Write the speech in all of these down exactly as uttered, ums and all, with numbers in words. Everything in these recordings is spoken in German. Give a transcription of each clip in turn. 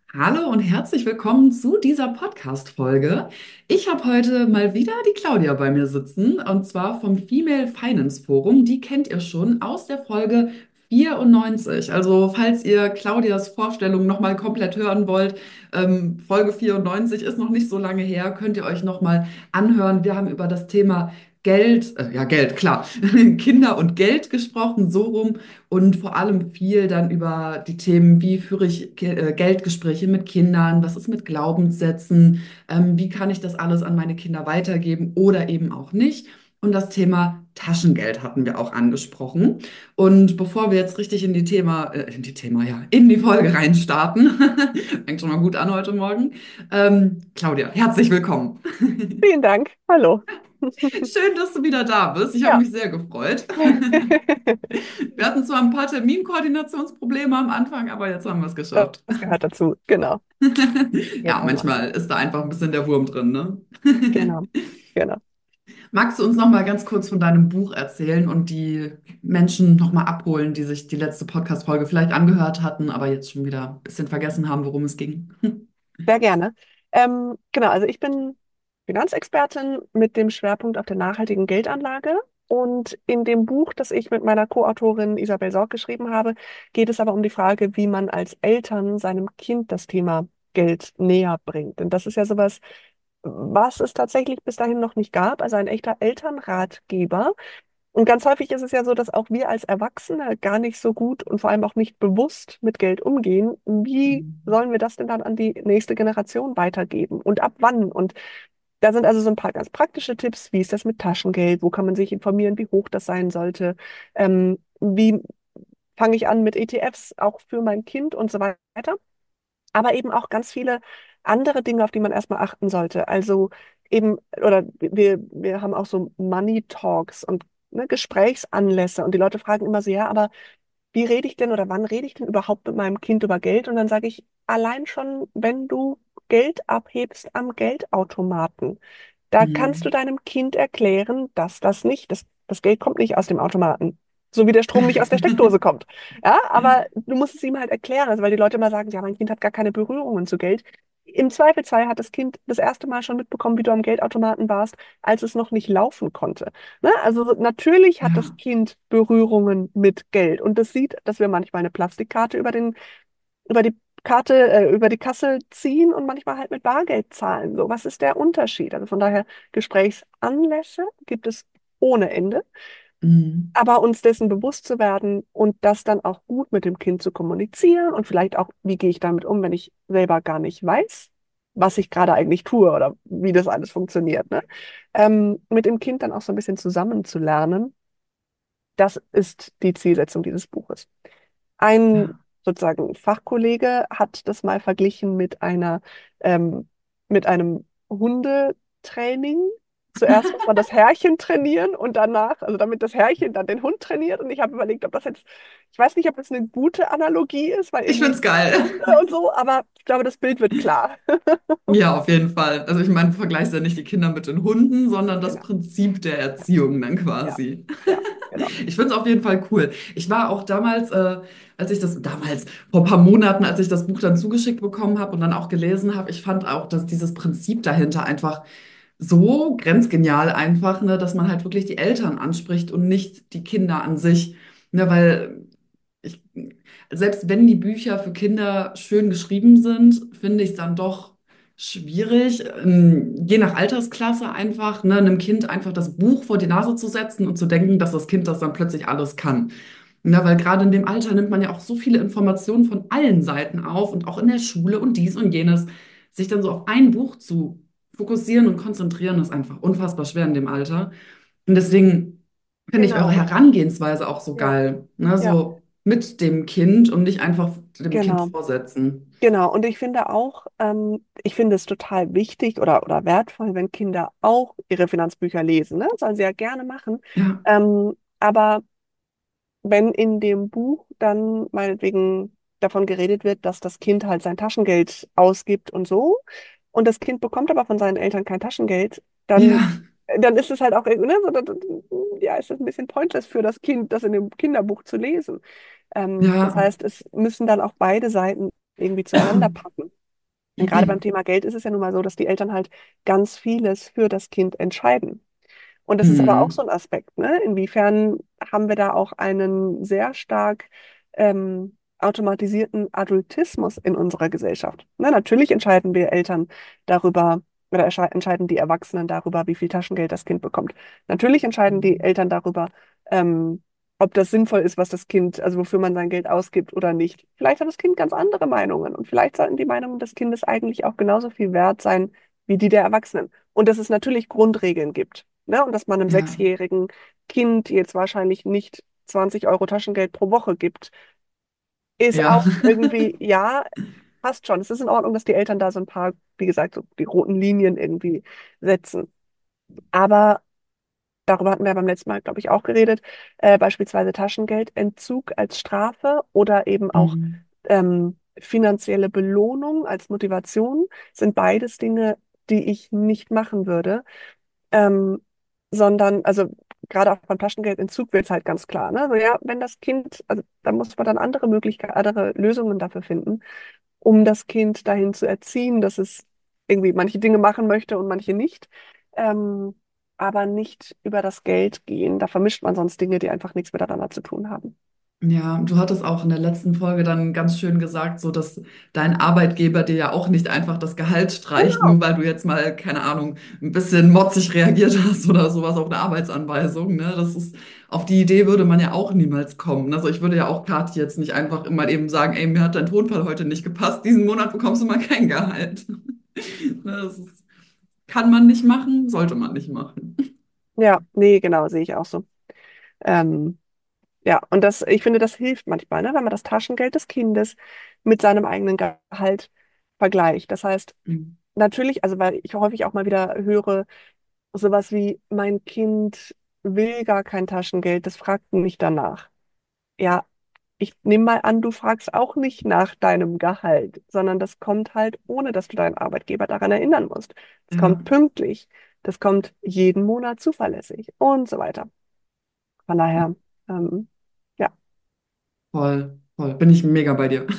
Hallo und herzlich willkommen zu dieser Podcast-Folge. Ich habe heute mal wieder die Claudia bei mir sitzen, und zwar vom Female Finance Forum. Die kennt ihr schon aus der Folge vierundneunzig. Also falls ihr Claudias Vorstellung nochmal komplett hören wollt, ähm, Folge vierundneunzig ist noch nicht so lange her, könnt ihr euch nochmal anhören. Wir haben über das Thema Geld, äh, ja Geld, klar, Kinder und Geld gesprochen, so rum. Und vor allem viel dann über die Themen, wie führe ich Ge- äh, Geldgespräche mit Kindern, was ist mit Glaubenssätzen, ähm, wie kann ich das alles an meine Kinder weitergeben oder eben auch nicht. Und das Thema Taschengeld hatten wir auch angesprochen. Und bevor wir jetzt richtig in die Thema, äh, in die Thema, ja, in die Folge reinstarten, fängt schon mal gut an heute Morgen. Ähm, Claudia, herzlich willkommen. Vielen Dank. Hallo. Schön, dass du wieder da bist. Ich habe Ja. mich sehr gefreut. Wir hatten zwar ein paar Terminkoordinationsprobleme am Anfang, aber jetzt haben wir es geschafft. Das gehört dazu. Genau. Ja, Genau, manchmal ist da einfach ein bisschen der Wurm drin, ne? genau, genau. Magst du uns noch mal ganz kurz von deinem Buch erzählen und die Menschen noch mal abholen, die sich die letzte Podcast-Folge vielleicht angehört hatten, aber jetzt schon wieder ein bisschen vergessen haben, worum es ging? Sehr gerne. Ähm, genau, also ich bin Finanzexpertin mit dem Schwerpunkt auf der nachhaltigen Geldanlage. Und in dem Buch, das ich mit meiner Co-Autorin Isabel Sorg geschrieben habe, geht es aber um die Frage, wie man als Eltern seinem Kind das Thema Geld näher bringt. Denn das ist ja sowas, was es tatsächlich bis dahin noch nicht gab, also ein echter Elternratgeber. Und ganz häufig ist es ja so, dass auch wir als Erwachsene gar nicht so gut und vor allem auch nicht bewusst mit Geld umgehen. Wie sollen wir das denn dann an die nächste Generation weitergeben und ab wann? Und da sind also so ein paar ganz praktische Tipps. Wie ist das mit Taschengeld? Wo kann man sich informieren, wie hoch das sein sollte? Ähm, wie fange ich an mit E T Fs auch für mein Kind und so weiter? Aber eben auch ganz viele andere Dinge, auf die man erstmal achten sollte. Also eben, oder wir, wir haben auch so Money Talks und ne, Gesprächsanlässe und die Leute fragen immer so, ja, aber wie rede ich denn oder wann rede ich denn überhaupt mit meinem Kind über Geld? Und dann sage ich, allein schon, wenn du Geld abhebst am Geldautomaten, da kannst du Hm. deinem Kind erklären, dass das nicht, das, das Geld kommt nicht aus dem Automaten. So wie der Strom nicht aus der Steckdose kommt. Ja, aber du musst es ihm halt erklären, also weil die Leute immer sagen, ja, mein Kind hat gar keine Berührungen zu Geld. Im Zweifelsfall hat das Kind das erste Mal schon mitbekommen, wie du am Geldautomaten warst, als es noch nicht laufen konnte. Ne? Also natürlich hat das Ja. Kind Berührungen mit Geld und das sieht, dass wir manchmal eine Plastikkarte über den, über die Karte, äh, über die Kasse ziehen und manchmal halt mit Bargeld zahlen. So, was ist der Unterschied? Also von daher, Gesprächsanlässe gibt es ohne Ende. Hm. Aber uns dessen bewusst zu werden und das dann auch gut mit dem Kind zu kommunizieren und vielleicht auch, wie gehe ich damit um, wenn ich selber gar nicht weiß, was ich gerade eigentlich tue oder wie das alles funktioniert, ne? Ähm, mit dem Kind dann auch so ein bisschen zusammen zu lernen, das ist die Zielsetzung dieses Buches. Ein Ja. sozusagen Fachkollege hat das mal verglichen mit einer, ähm, mit einem Hundetraining. Zuerst muss man das Herrchen trainieren und danach, also damit das Herrchen dann den Hund trainiert. Und ich habe überlegt, ob das jetzt, ich weiß nicht, ob das eine gute Analogie ist, weil Ich irgendwie find's geil. Hunde und so, aber ich glaube, das Bild wird klar. Ja, auf jeden Fall. Also ich meine, du vergleichst ja nicht die Kinder mit den Hunden, sondern das Genau. Prinzip der Erziehung dann Ja, quasi. ja, genau. Ich finde es auf jeden Fall cool. Ich war auch damals, äh, als ich das, damals, vor ein paar Monaten, als ich das Buch dann zugeschickt bekommen habe und dann auch gelesen habe, ich fand auch, dass dieses Prinzip dahinter einfach so grenzgenial einfach, ne, dass man halt wirklich die Eltern anspricht und nicht die Kinder an sich. Ne, weil ich, selbst wenn die Bücher für Kinder schön geschrieben sind, finde ich es dann doch schwierig, ähm, je nach Altersklasse einfach, ne, einem Kind einfach das Buch vor die Nase zu setzen und zu denken, dass das Kind das dann plötzlich alles kann. Ne, weil gerade in dem Alter nimmt man ja auch so viele Informationen von allen Seiten auf und auch in der Schule und dies und jenes. Sich dann so auf ein Buch zu fokussieren und konzentrieren, ist einfach unfassbar schwer in dem Alter. Und deswegen finde ich eure Genau. Herangehensweise auch so Ja, geil. Ne? ja, So mit dem Kind und nicht einfach dem Kind genau. vorsetzen. Genau, und ich finde auch, ähm, ich finde es total wichtig oder, oder wertvoll, wenn Kinder auch ihre Finanzbücher lesen, ne? Sollen sie ja gerne machen. Ja, Ähm, aber wenn in dem Buch dann meinetwegen davon geredet wird, dass das Kind halt sein Taschengeld ausgibt und so, und das Kind bekommt aber von seinen Eltern kein Taschengeld, dann, ja, dann ist es halt auch, ne, so, dann- dann- ja, ist das ein bisschen pointless für das Kind, das in dem Kinderbuch zu lesen. Ähm, das ja. heißt, es müssen dann auch beide Seiten irgendwie zueinander passen. Und gerade beim Thema Geld ist es ja nun mal so, dass die Eltern halt ganz vieles für das Kind entscheiden. Und das ist aber auch Hm. so ein Aspekt, ne? Inwiefern haben wir da auch einen sehr stark ähm, automatisierten Adultismus in unserer Gesellschaft? Ne? Natürlich entscheiden wir Eltern darüber, oder ersche- entscheiden die Erwachsenen darüber, wie viel Taschengeld das Kind bekommt. Natürlich entscheiden die Eltern darüber, ähm, ob das sinnvoll ist, was das Kind, also wofür man sein Geld ausgibt oder nicht. Vielleicht hat das Kind ganz andere Meinungen und vielleicht sollten die Meinungen des Kindes eigentlich auch genauso viel wert sein wie die der Erwachsenen. Und dass es natürlich Grundregeln gibt. Ne? Und dass man einem Ja, sechsjährigen Kind jetzt wahrscheinlich nicht zwanzig Euro Taschengeld pro Woche gibt, ist ja. auch irgendwie, ja, passt schon. Es ist in Ordnung, dass die Eltern da so ein paar, wie gesagt, so die roten Linien irgendwie setzen. Aber darüber hatten wir beim letzten Mal, glaube ich, auch geredet, äh, beispielsweise Taschengeldentzug als Strafe oder eben auch Hm. ähm, finanzielle Belohnung als Motivation sind beides Dinge, die ich nicht machen würde. Ähm, sondern, also gerade auch beim Taschengeldentzug wird es halt ganz klar, ne? So, ja, wenn das Kind, also da muss man dann andere Möglichkeiten, andere Lösungen dafür finden, um das Kind dahin zu erziehen, dass es irgendwie manche Dinge machen möchte und manche nicht. Ähm, aber nicht über das Geld gehen. Da vermischt man sonst Dinge, die einfach nichts miteinander zu tun haben. Ja, du hattest auch in der letzten Folge dann ganz schön gesagt, so dass dein Arbeitgeber dir ja auch nicht einfach das Gehalt streicht, Genau. nur weil du jetzt mal, keine Ahnung, ein bisschen motzig reagiert hast oder sowas auf eine Arbeitsanweisung, ne? Das ist, auf die Idee würde man ja auch niemals kommen. Also ich würde ja auch Kathi jetzt nicht einfach mal eben sagen, ey, mir hat dein Tonfall heute nicht gepasst, diesen Monat bekommst du mal kein Gehalt. Ne, das ist, kann man nicht machen, sollte man nicht machen. Ja, nee, genau, sehe ich auch so. Ähm, ja, und das, ich finde, das hilft manchmal, ne, wenn man das Taschengeld des Kindes mit seinem eigenen Gehalt vergleicht. Das heißt, natürlich, also weil ich häufig auch mal wieder höre, sowas wie, mein Kind will gar kein Taschengeld, das fragt nicht danach. Ja, ich nehme mal an, du fragst auch nicht nach deinem Gehalt, sondern das kommt halt, ohne dass du deinen Arbeitgeber daran erinnern musst. Es kommt Ja. pünktlich, das kommt jeden Monat zuverlässig und so weiter. Von daher, ähm, ja, Voll, voll. Bin ich mega bei dir.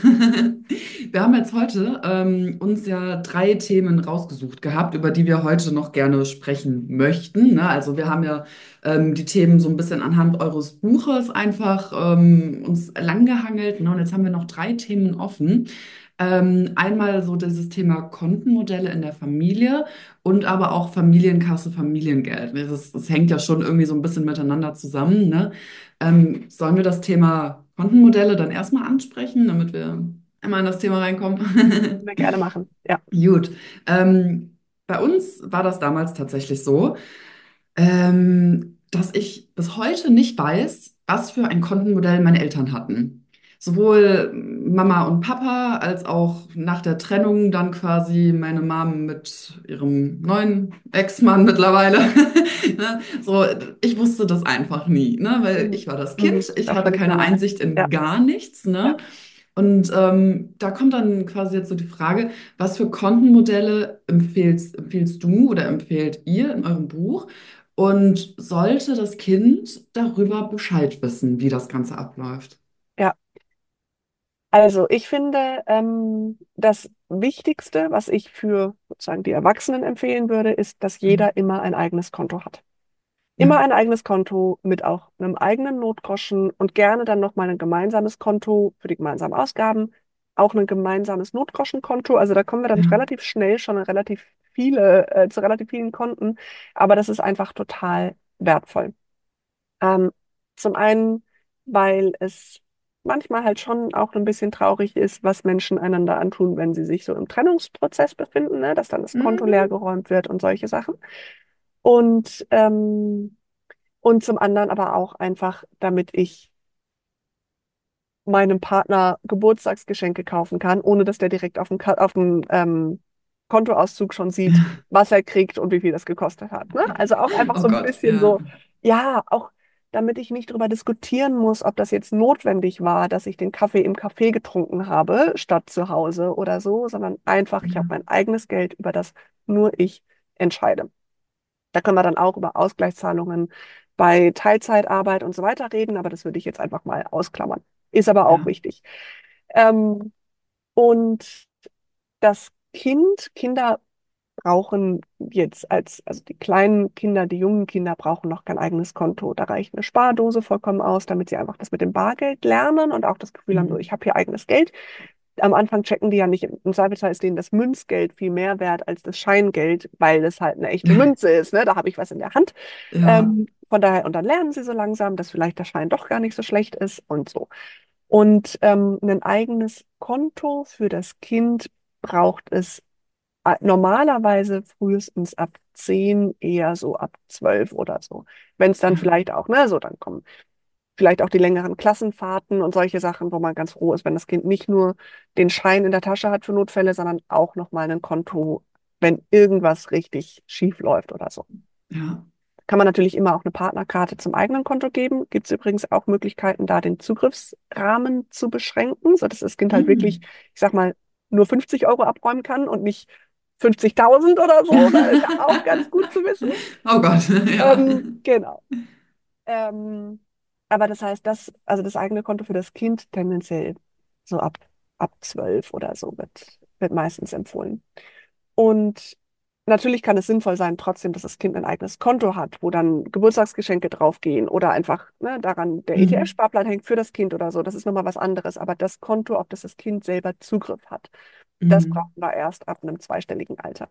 Wir haben jetzt heute ähm, uns ja drei Themen rausgesucht gehabt, über die wir heute noch gerne sprechen möchten. Ne? Also wir haben ja ähm, die Themen so ein bisschen anhand eures Buches einfach ähm, uns langgehangelt. Ne? Und jetzt haben wir noch drei Themen offen. Ähm, einmal so dieses Thema Kontenmodelle in der Familie und aber auch Familienkasse, Familiengeld. Das, das hängt ja schon irgendwie so ein bisschen miteinander zusammen, ne? Ähm, sollen wir das Thema Kontenmodelle dann erstmal ansprechen, damit wir einmal in das Thema reinkommen? können wir gerne machen. Ja, Gut. Ähm, bei uns war das damals tatsächlich so, ähm, dass ich bis heute nicht weiß, was für ein Kontenmodell meine Eltern hatten. Sowohl Mama und Papa als auch nach der Trennung dann quasi meine Mom mit ihrem neuen Ex-Mann mittlerweile. Ne? So, ich wusste das einfach nie, ne? Weil mhm. ich war das Mhm. Kind, ich Das hatte kann ich mir keine machen. Einsicht in Ja, gar nichts, ja. ne? Und ähm, da kommt dann quasi jetzt so die Frage, was für Kontenmodelle empfehlst, empfiehlst du oder empfehlt ihr in eurem Buch? Und sollte das Kind darüber Bescheid wissen, wie das Ganze abläuft? Ja. Also ich finde, ähm, das Wichtigste, was ich für sozusagen die Erwachsenen empfehlen würde, ist, dass Mhm. jeder immer ein eigenes Konto hat. Immer Ja, ein eigenes Konto mit auch einem eigenen Notgroschen und gerne dann nochmal ein gemeinsames Konto für die gemeinsamen Ausgaben, auch ein gemeinsames Notgroschenkonto. Also da kommen wir dann ja, relativ schnell schon an relativ viele, äh, zu relativ vielen Konten, aber das ist einfach total wertvoll. Ähm, zum einen, weil es manchmal halt schon auch ein bisschen traurig ist, was Menschen einander antun, wenn sie sich so im Trennungsprozess befinden, ne? Dass dann das Konto mhm. leergeräumt wird und solche Sachen. Und, ähm, und zum anderen aber auch einfach, damit ich meinem Partner Geburtstagsgeschenke kaufen kann, ohne dass der direkt auf dem, Ka- auf dem ähm, Kontoauszug schon sieht, was er kriegt und wie viel das gekostet hat. Ne? Also auch einfach Oh so ein Gott, bisschen ja. so, ja, auch damit ich nicht darüber diskutieren muss, ob das jetzt notwendig war, dass ich den Kaffee im Café getrunken habe, statt zu Hause oder so, sondern einfach, ich habe Ja, mein eigenes Geld, über das nur ich entscheide. Da können wir dann auch über Ausgleichszahlungen bei Teilzeitarbeit und so weiter reden, aber das würde ich jetzt einfach mal ausklammern. Ist aber auch ja. wichtig. Ähm, und das Kind, Kinder brauchen jetzt als, also die kleinen Kinder, die jungen Kinder brauchen noch kein eigenes Konto. Da reicht eine Spardose vollkommen aus, damit sie einfach das mit dem Bargeld lernen und auch das Gefühl haben, so, Mhm. ich habe hier eigenes Geld. Am Anfang checken die ja nicht, im Zweifelsfall ist denen das Münzgeld viel mehr wert als das Scheingeld, weil es halt eine echte Münze ist, ne? Da habe ich was in der Hand. Ja, Ähm, von daher, und dann lernen sie so langsam, dass vielleicht der Schein doch gar nicht so schlecht ist und so. Und ähm, ein eigenes Konto für das Kind braucht es äh, normalerweise frühestens ab zehn, eher so ab zwölf oder so. Wenn es dann ja, vielleicht auch, ne, so dann kommen vielleicht auch die längeren Klassenfahrten und solche Sachen, wo man ganz froh ist, wenn das Kind nicht nur den Schein in der Tasche hat für Notfälle, sondern auch nochmal ein Konto, wenn irgendwas richtig schief läuft oder so. ja. Kann man natürlich immer auch eine Partnerkarte zum eigenen Konto geben. Gibt es übrigens auch Möglichkeiten, da den Zugriffsrahmen zu beschränken, sodass das Kind halt wirklich, Mhm. ich sag mal, nur fünfzig Euro abräumen kann und nicht fünfzigtausend oder so. Das ist ja auch ganz gut zu wissen. Oh Gott, ja. Ähm, genau. Ähm, aber das heißt, das, also das eigene Konto für das Kind tendenziell so ab, ab zwölf oder so wird, wird meistens empfohlen. Und natürlich kann es sinnvoll sein, trotzdem, dass das Kind ein eigenes Konto hat, wo dann Geburtstagsgeschenke draufgehen oder einfach ne, daran der Mhm. E T F-Sparplan hängt für das Kind oder so. Das ist nochmal was anderes. Aber das Konto, auf das das Kind selber Zugriff hat, das Mhm. brauchen wir erst ab einem zweistelligen Alter.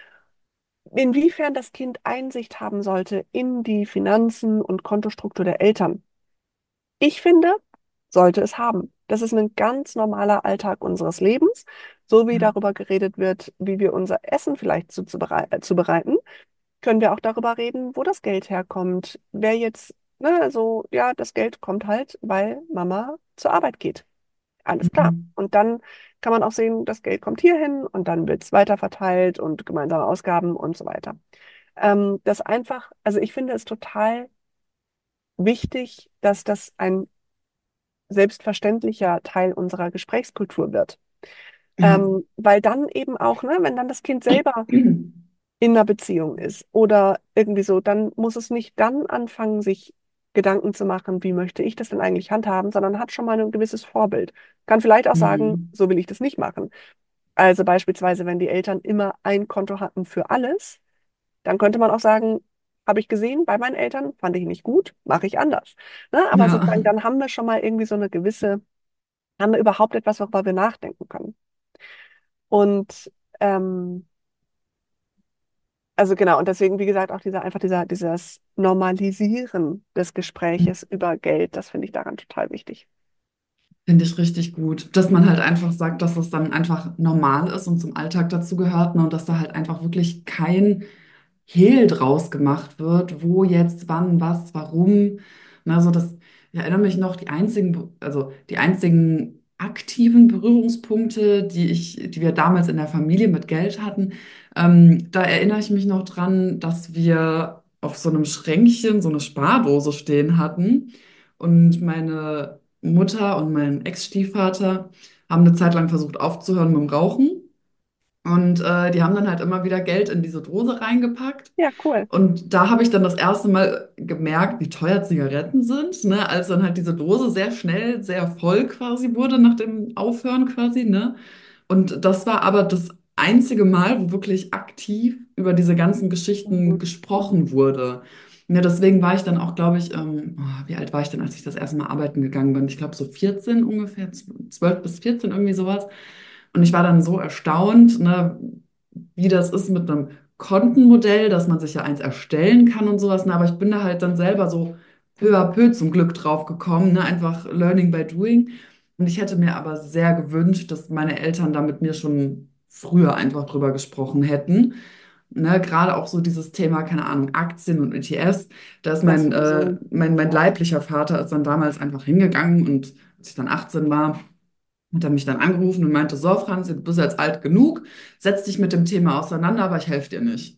Inwiefern das Kind Einsicht haben sollte in die Finanzen und Kontostruktur der Eltern. Ich finde, sollte es haben. Das ist ein ganz normaler Alltag unseres Lebens, so wie Ja. darüber geredet wird, wie wir unser Essen vielleicht zuzubere- äh, zubereiten, können wir auch darüber reden, wo das Geld herkommt. Wer jetzt, ne, so, ja, das Geld kommt halt, weil Mama zur Arbeit geht. Alles klar. Mhm. Und dann kann man auch sehen, das Geld kommt hierhin und dann wird es weiterverteilt und gemeinsame Ausgaben und so weiter. Ähm, das einfach, also ich finde es total wichtig, dass das ein selbstverständlicher Teil unserer Gesprächskultur wird. Ja. Ähm, weil dann eben auch, ne, wenn dann das Kind selber in einer Beziehung ist oder irgendwie so, dann muss es nicht dann anfangen, sich Gedanken zu machen, wie möchte ich das denn eigentlich handhaben, sondern hat schon mal ein gewisses Vorbild. Kann vielleicht auch sagen, Mhm. so will ich das nicht machen. Also beispielsweise, wenn die Eltern immer ein Konto hatten für alles, dann könnte man auch sagen, habe ich gesehen bei meinen Eltern, fand ich nicht gut, mache ich anders. Ne? Aber Ja. sozusagen, dann haben wir schon mal irgendwie so eine gewisse, haben wir überhaupt etwas, worüber wir nachdenken können. Und ähm, also genau, und deswegen, wie gesagt, auch dieser einfach dieser, dieses Normalisieren des Gespräches über Geld, das finde ich daran total wichtig. Finde ich richtig gut, dass man halt einfach sagt, dass es dann einfach normal ist und zum Alltag dazu gehört, ne, und dass da halt einfach wirklich kein Hehl draus gemacht wird, wo jetzt, wann, was, warum. Ne, also das, ich erinnere mich noch, die einzigen, also die einzigen aktiven Berührungspunkte, die ich, die wir damals in der Familie mit Geld hatten, ähm, da erinnere ich mich noch dran, dass wir auf so einem Schränkchen so eine Spardose stehen hatten und meine Mutter und mein Ex-Stiefvater haben eine Zeit lang versucht aufzuhören mit dem Rauchen. Und äh, die haben dann halt immer wieder Geld in diese Dose reingepackt. Ja, cool. Und da habe ich dann das erste Mal gemerkt, wie teuer Zigaretten sind, ne? Als dann halt diese Dose sehr schnell, sehr voll quasi wurde nach dem Aufhören quasi, ne? Und das war aber das einzige Mal, wo wirklich aktiv über diese ganzen Geschichten Mhm. Mhm. gesprochen wurde. Ja, deswegen war ich dann auch, glaube ich, ähm, oh, wie alt war ich denn, als ich das erste Mal arbeiten gegangen bin? Ich glaube so vierzehn ungefähr, zwölf bis vierzehn, irgendwie sowas. Und ich war dann so erstaunt, ne, wie das ist mit einem Kontenmodell, dass man sich ja eins erstellen kann und sowas. Ne? Aber ich bin da halt dann selber so peu à peu zum Glück drauf gekommen, ne? Einfach Learning by Doing. Und ich hätte mir aber sehr gewünscht, dass meine Eltern da mit mir schon früher einfach drüber gesprochen hätten. Ne? Gerade auch so dieses Thema, keine Ahnung, Aktien und E T Fs. Da ist Das mein, äh, sowieso. mein, mein Ja, leiblicher Vater ist dann damals einfach hingegangen und als ich dann achtzehn war, hat er mich dann angerufen und meinte, so Franz, du bist jetzt alt genug, setz dich mit dem Thema auseinander, aber ich helfe dir nicht.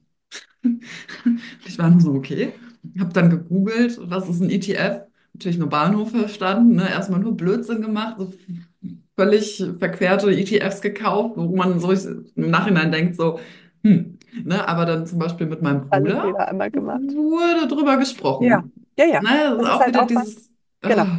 Ich war nur so, okay. Habe dann gegoogelt, was ist ein E T F? Natürlich nur Bahnhof verstanden, ne? Erstmal nur Blödsinn gemacht, so völlig verquerte E T Fs gekauft, wo man so im Nachhinein denkt, so, hm, ne? Aber dann zum Beispiel mit meinem alle Bruder Fehler einmal gemacht. wurde drüber Ja, gesprochen. ja, ja. Ne? Das ist Das ist auch halt wieder auch was. dieses, Genau. ah.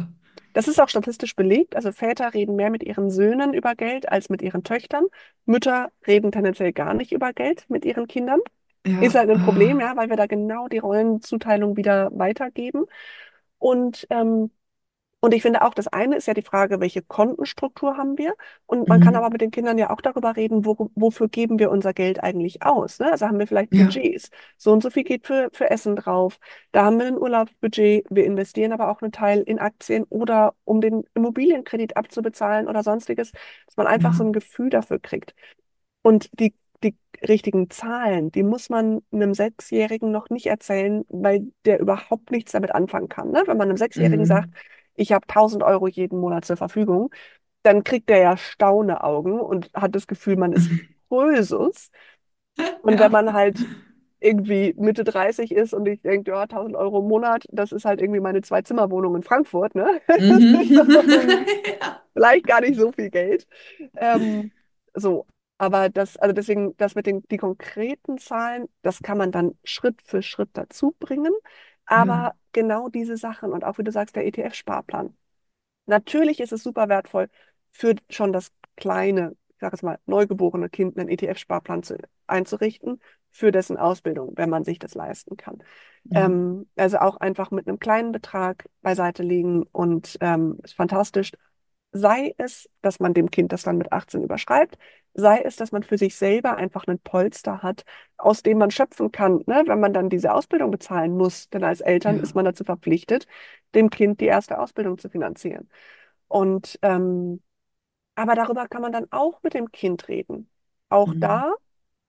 Das ist auch statistisch belegt. Also Väter reden mehr mit ihren Söhnen über Geld als mit ihren Töchtern. Mütter reden tendenziell gar nicht über Geld mit ihren Kindern. Ist Ja, halt ein Problem, ah, ja, weil wir da genau die Rollenzuteilung wieder weitergeben. Und ähm, und ich finde auch, das eine ist ja die Frage, welche Kontenstruktur haben wir? Und man kann aber mhm. mit den Kindern ja auch darüber reden, wo, wofür geben wir unser Geld eigentlich aus? Ne? Also haben wir vielleicht Ja, Budgets. So und so viel geht für, für Essen drauf. Da haben wir ein Urlaubsbudget. Wir investieren aber auch einen Teil in Aktien oder um den Immobilienkredit abzubezahlen oder sonstiges, dass man einfach so ja, ein Gefühl dafür kriegt. Und die, die richtigen Zahlen, die muss man einem Sechsjährigen noch nicht erzählen, weil der überhaupt nichts damit anfangen kann. Ne? Wenn man einem Sechsjährigen sagt, mhm. ich habe tausend Euro jeden Monat zur Verfügung, dann kriegt der ja staune Augen und hat das Gefühl, man ist Krösus. Und wenn Ja. man halt irgendwie Mitte dreißig ist und ich denke, ja, tausend Euro im Monat, das ist halt irgendwie meine Zwei-Zimmer-Wohnung in Frankfurt, ne? Das ist Mhm. ähm, Ja. vielleicht gar nicht so viel Geld. Ähm, so, aber das, also deswegen, das mit den die konkreten Zahlen, das kann man dann Schritt für Schritt dazu bringen. Ja, Aber genau diese Sachen und auch wie du sagst, der E T F-Sparplan. Natürlich ist es super wertvoll für schon das kleine, ich sage jetzt mal, neugeborene Kind einen E T F-Sparplan zu, einzurichten für dessen Ausbildung, wenn man sich das leisten kann. ja, Ähm, also auch einfach mit einem kleinen Betrag beiseite legen und ähm, ist fantastisch. Sei es, dass man dem Kind das dann mit achtzehn überschreibt, sei es, dass man für sich selber einfach einen Polster hat, aus dem man schöpfen kann, ne, wenn man dann diese Ausbildung bezahlen muss. Denn als Eltern ist ja, man dazu verpflichtet, dem Kind die erste Ausbildung zu finanzieren. Und ähm, aber darüber kann man dann auch mit dem Kind reden. Auch mhm. da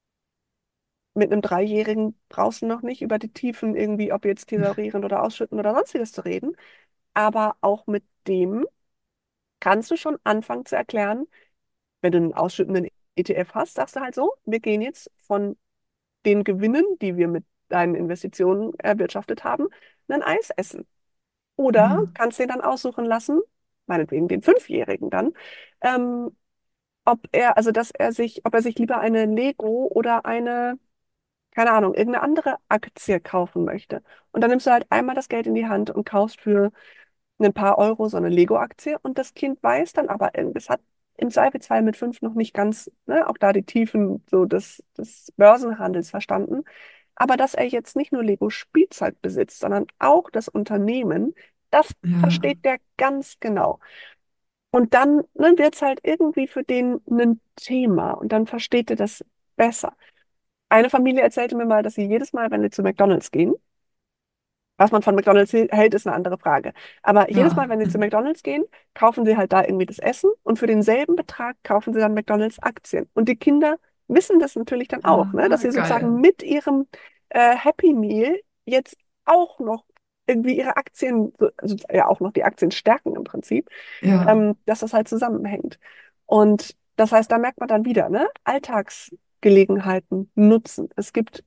mit einem Dreijährigen brauchst du noch nicht über die Tiefen irgendwie, ob jetzt thesaurieren oder ausschütten oder sonstiges zu reden. Aber auch mit dem kannst du schon anfangen zu erklären, wenn du einen ausschüttenden E T F hast, sagst du halt so, wir gehen jetzt von den Gewinnen, die wir mit deinen Investitionen erwirtschaftet haben, ein Eis essen. Oder Ja, kannst dir dann aussuchen lassen, meinetwegen den Fünfjährigen dann, ähm, ob er, also dass er sich, ob er sich lieber eine Lego oder eine, keine Ahnung, irgendeine andere Aktie kaufen möchte. Und dann nimmst du halt einmal das Geld in die Hand und kaufst für ein paar Euro so eine Lego-Aktie und das Kind weiß dann aber, äh, es hat im Zweifelsfall mit fünf noch nicht ganz, ne, auch da die Tiefen so des, des Börsenhandels verstanden. Aber dass er jetzt nicht nur Lego-Spielzeug besitzt, sondern auch das Unternehmen, das ja, versteht der ganz genau. Und dann, ne, wird es halt irgendwie für den ein Thema und dann versteht er das besser. Eine Familie erzählte mir mal, dass sie jedes Mal, wenn sie zu McDonald's gehen, was man von McDonald's hält, ist eine andere Frage. Aber jedes Mal, ja. wenn sie zu McDonald's gehen, kaufen sie halt da irgendwie das Essen und für denselben Betrag kaufen sie dann McDonald's Aktien. Und die Kinder wissen das natürlich dann auch, ne? Dass Ah, sie sozusagen geil. mit ihrem äh, Happy Meal jetzt auch noch irgendwie ihre Aktien, so- also ja auch noch die Aktien stärken im Prinzip, Ja, ähm, dass das halt zusammenhängt. Und das heißt, da merkt man dann wieder, ne? Alltagsgelegenheiten nutzen. Es gibt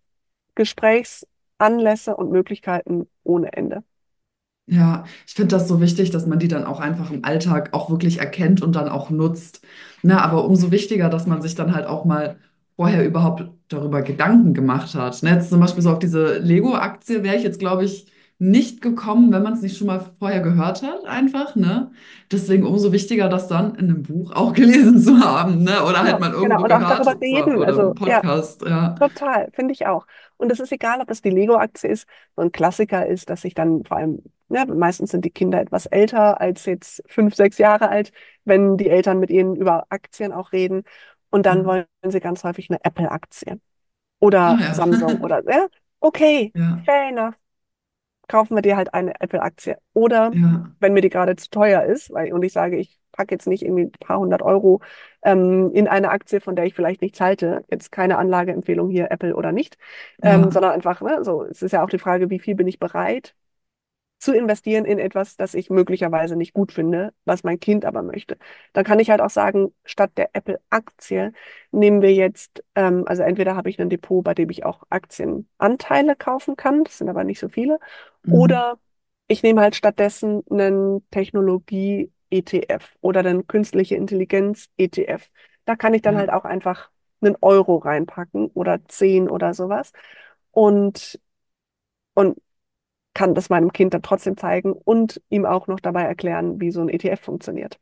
Gesprächsanlässe und Möglichkeiten ohne Ende. ja. Ich finde das so wichtig, dass man die dann auch einfach im Alltag auch wirklich erkennt und dann auch nutzt. Na, aber umso wichtiger, dass man sich dann halt auch mal vorher überhaupt darüber Gedanken gemacht hat. Ne, jetzt zum Beispiel so auf diese Lego-Aktie wäre ich jetzt, glaube ich, nicht gekommen, wenn man es nicht schon mal vorher gehört hat, einfach, ne? Deswegen umso wichtiger, das dann in einem Buch auch gelesen zu haben, ne? Oder halt Genau, mal genau. irgendwo Und auch gehört darüber zu haben reden. oder im Also, ja, Podcast, ja. total, finde ich auch. Und es ist egal, ob das die Lego-Aktie ist. So ein Klassiker ist, dass sich dann vor allem, ja, meistens sind die Kinder etwas älter als jetzt fünf, sechs Jahre alt, wenn die Eltern mit ihnen über Aktien auch reden. Und dann Ja. wollen sie ganz häufig eine Apple-Aktie Ah oder ja. Samsung oder, ja, okay, Ja, fair enough. Kaufen wir dir halt eine Apple-Aktie. Oder ja, wenn mir die gerade zu teuer ist, weil, und ich sage, ich packe jetzt nicht irgendwie ein paar hundert Euro ähm, in eine Aktie, von der ich vielleicht nichts halte. Jetzt keine Anlageempfehlung hier, Apple oder nicht, ähm, ja. sondern einfach, ne, so, es ist ja auch die Frage, wie viel bin ich bereit zu investieren in etwas, das ich möglicherweise nicht gut finde, was mein Kind aber möchte. Dann kann ich halt auch sagen, statt der Apple-Aktie nehmen wir jetzt, ähm, also entweder habe ich ein Depot, bei dem ich auch Aktienanteile kaufen kann, das sind aber nicht so viele, Mhm. oder ich nehme halt stattdessen einen Technologie-E T F oder einen künstliche Intelligenz-E T F. Da kann ich dann halt Ja, auch einfach einen Euro reinpacken oder zehn oder sowas. Und, und kann das meinem Kind dann trotzdem zeigen und ihm auch noch dabei erklären, wie so ein E T F funktioniert.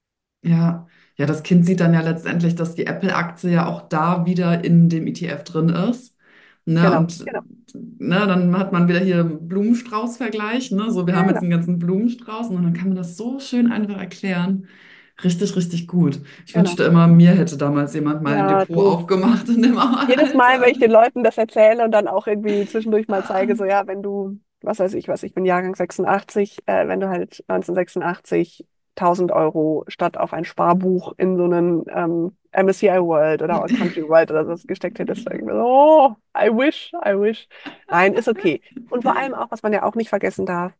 Ja, ja, das Kind sieht dann ja letztendlich, dass die Apple-Aktie ja auch da wieder in dem E T F drin ist. Ne? Genau, Und genau, ne, dann hat man wieder hier einen Blumenstrauß-Vergleich. Ne? So, wir haben jetzt genau, einen ganzen Blumenstrauß und dann kann man das so schön einfach erklären. Richtig, richtig gut. Ich genau. wünschte immer, mir hätte damals jemand mal ein Ja, Depot du. aufgemacht in dem Jedes Mal, wenn Alter. ich den Leuten das erzähle und dann auch irgendwie zwischendurch mal Ah, zeige, so ja, wenn du, was weiß ich was, ich bin Jahrgang sechsundachtzig, äh, wenn du halt neunzehnhundertsechsundachtzig tausend Euro statt auf ein Sparbuch in so einen ähm, M S C I World oder Country World oder so gesteckt hättest, dann irgendwie so, oh, I wish, I wish. Nein, ist okay. Und vor allem auch, was man ja auch nicht vergessen darf,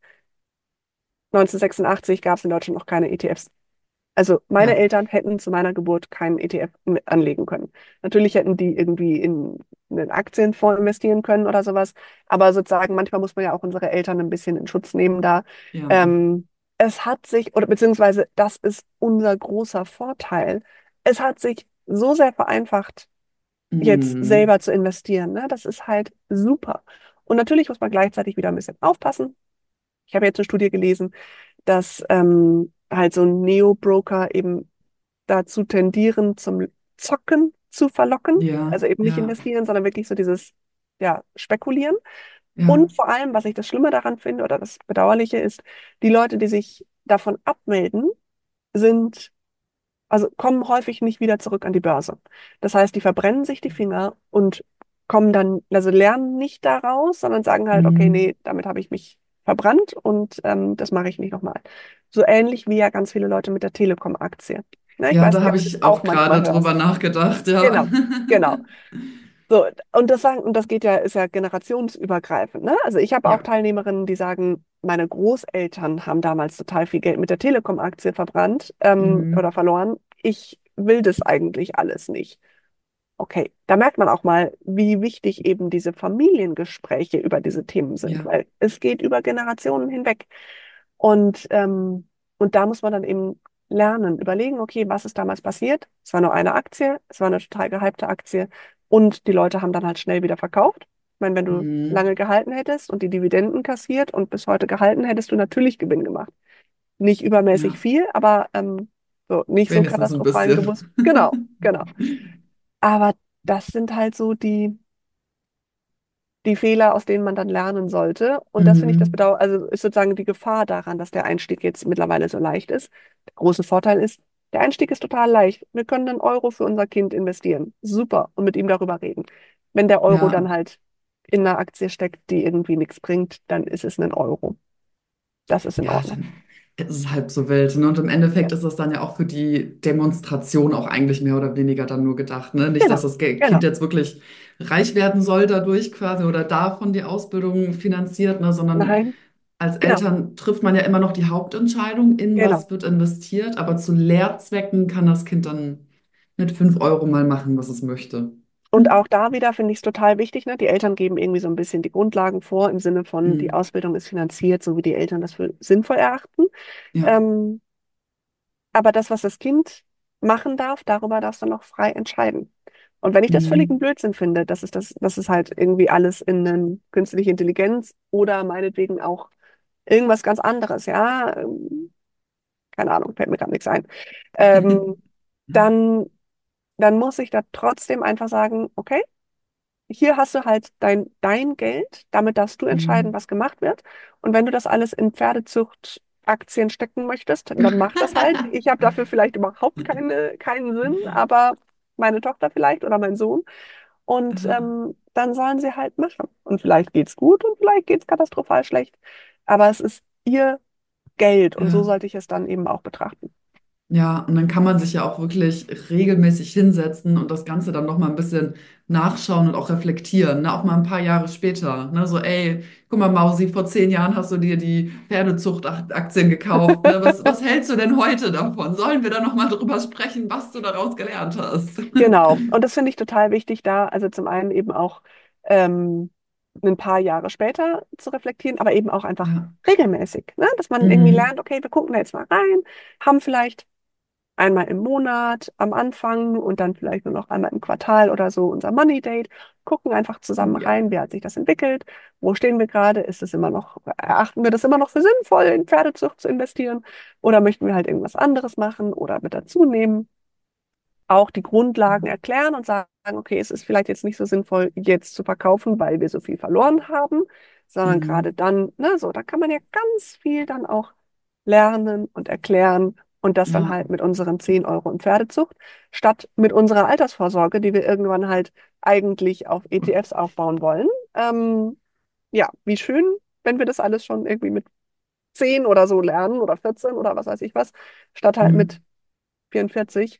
neunzehnhundertsechsundachtzig gab es in Deutschland noch keine E T Fs. Also meine Ja, Eltern hätten zu meiner Geburt keinen E T F mit anlegen können. Natürlich hätten die irgendwie in einen Aktienfonds investieren können oder sowas. Aber sozusagen, manchmal muss man ja auch unsere Eltern ein bisschen in Schutz nehmen da. ja. Ähm, Es hat sich, oder beziehungsweise das ist unser großer Vorteil. Es hat sich so sehr vereinfacht, jetzt Mhm. selber zu investieren. Ne? Das ist halt super. Und natürlich muss man gleichzeitig wieder ein bisschen aufpassen. Ich habe jetzt eine Studie gelesen, dass ähm, halt so Neo-Broker eben dazu tendieren, zum Zocken zu verlocken. Ja, Also eben nicht ja, investieren, sondern wirklich so dieses, ja, Spekulieren. ja. Und vor allem, was ich das Schlimme daran finde oder das Bedauerliche ist, die Leute, die sich davon abmelden, sind, also kommen häufig nicht wieder zurück an die Börse. Das heißt, die verbrennen sich die Finger und kommen dann, also lernen nicht daraus, sondern sagen halt, okay, Mhm. nee, damit habe ich mich verbrannt und ähm, das mache ich nicht nochmal. So ähnlich wie ja ganz viele Leute mit der Telekom-Aktie. Ne, ich Ja, weiß da nicht, habe ob du das ich auch auch manchmal gerade drüber hörst. nachgedacht, ja. Genau, genau. So, und das sagen, und das geht ja, ist ja generationsübergreifend, ne? Also ich habe auch Ja. Teilnehmerinnen, die sagen, meine Großeltern haben damals total viel Geld mit der Telekom-Aktie verbrannt, ähm, oder Mhm. verloren. Ich will das eigentlich alles nicht. Okay, da merkt man auch mal, wie wichtig eben diese Familiengespräche über diese Themen sind, Ja. weil es geht über Generationen hinweg. Und, ähm, und da muss man dann eben lernen, überlegen, okay, was ist damals passiert? Es war nur eine Aktie, es war eine total gehypte Aktie und die Leute haben dann halt schnell wieder verkauft. Ich meine, wenn du Mhm. lange gehalten hättest und die Dividenden kassiert und bis heute gehalten, hättest du natürlich Gewinn gemacht. Nicht übermäßig Ja. viel, aber ähm, so, nicht so Wenigstens ein katastrophalen bisschen. Gewusst. Genau, genau. Aber das sind halt so die, die Fehler, aus denen man dann lernen sollte. Und das finde ich das Mhm. bedauer, also ist sozusagen die Gefahr daran, dass der Einstieg jetzt mittlerweile so leicht ist. Der große Vorteil ist, der Einstieg ist total leicht. Wir können einen Euro für unser Kind investieren. Super. Und mit ihm darüber reden. Wenn der Euro dann Ja. halt in einer Aktie steckt, die irgendwie nichts bringt, dann ist es ein Euro. Das ist in Ja, Ordnung. dann ist es halb so wild. Ne? Und im Ja. Endeffekt ist das dann ja auch für die Demonstration auch eigentlich mehr oder weniger dann nur gedacht. Ne? Nicht, dass Genau, das Ge- Kind genau. jetzt wirklich reich werden soll dadurch quasi oder davon die Ausbildung finanziert, ne? Sondern Nein, als genau, Eltern trifft man ja immer noch die Hauptentscheidung, in genau. was wird investiert, aber zu Lehrzwecken kann das Kind dann mit fünf Euro mal machen, was es möchte. Und auch da wieder finde ich es total wichtig, ne? Die Eltern geben irgendwie so ein bisschen die Grundlagen vor, im Sinne von, die Mhm. Ausbildung ist finanziert, so wie die Eltern das für sinnvoll erachten. Ja. Ähm, aber das, was das Kind machen darf, darüber darfst du noch frei entscheiden. Und wenn ich das völligen Mhm. Blödsinn finde, dass es das, dass es halt irgendwie alles in eine künstliche Intelligenz oder meinetwegen auch irgendwas ganz anderes, ja, ähm, keine Ahnung, fällt mir gerade nichts ein, ähm, dann, dann muss ich da trotzdem einfach sagen, okay, hier hast du halt dein, dein Geld, damit darfst du entscheiden, Mhm. was gemacht wird. Und wenn du das alles in Pferdezuchtaktien stecken möchtest, dann mach das halt. Ich habe dafür vielleicht überhaupt keine, keinen Sinn, aber meine Tochter vielleicht oder mein Sohn. Und Ja. ähm, dann sollen sie halt machen. Und vielleicht geht's gut und vielleicht geht's katastrophal schlecht. Aber es ist ihr Geld und so Ja. sollte ich es dann eben auch betrachten. Ja, und dann kann man sich ja auch wirklich regelmäßig hinsetzen und das Ganze dann noch mal ein bisschen nachschauen und auch reflektieren, ne? Auch mal ein paar Jahre später, ne? So, ey, guck mal, Mausi, vor zehn Jahren hast du dir die Pferdezuchtaktien gekauft, ne? Was, was hältst du denn heute davon? Sollen wir da noch mal drüber sprechen, was du daraus gelernt hast? Genau. Und das finde ich total wichtig, da also zum einen eben auch ähm, ein paar Jahre später zu reflektieren, aber eben auch einfach Ja. regelmäßig, ne? Dass man irgendwie Mhm. lernt, okay, wir gucken da jetzt mal rein, haben vielleicht einmal im Monat am Anfang und dann vielleicht nur noch einmal im Quartal oder so unser Money Date gucken einfach zusammen Oh ja. rein, wie hat sich das entwickelt, wo stehen wir gerade, ist es immer noch, erachten wir das immer noch für sinnvoll, in Pferdezucht zu investieren oder möchten wir halt irgendwas anderes machen oder mit dazu nehmen, auch die Grundlagen erklären und sagen, okay, es ist vielleicht jetzt nicht so sinnvoll, jetzt zu verkaufen, weil wir so viel verloren haben, sondern gerade Mhm. dann, ne, so, da kann man ja ganz viel dann auch lernen und erklären und das dann Ja. halt mit unseren zehn Euro in Pferdezucht, statt mit unserer Altersvorsorge, die wir irgendwann halt eigentlich auf E T Fs aufbauen wollen. Ähm, ja, wie schön, wenn wir das alles schon irgendwie mit zehn oder so lernen oder vierzehn oder was weiß ich was, statt halt mit Mhm. vierundvierzig.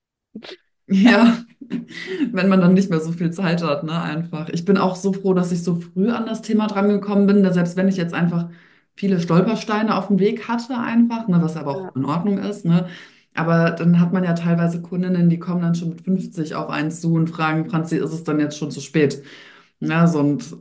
Ja, Ja, wenn man dann nicht mehr so viel Zeit hat, ne, einfach. Ich bin auch so froh, dass ich so früh an das Thema drangekommen bin, dass selbst wenn ich jetzt einfach viele Stolpersteine auf dem Weg hatte, einfach, ne, was aber ja, auch in Ordnung ist, ne. Aber dann hat man ja teilweise Kundinnen, die kommen dann schon mit fünfzig auf einen zu und fragen, Franzi, ist es dann jetzt schon zu spät? Ja, so und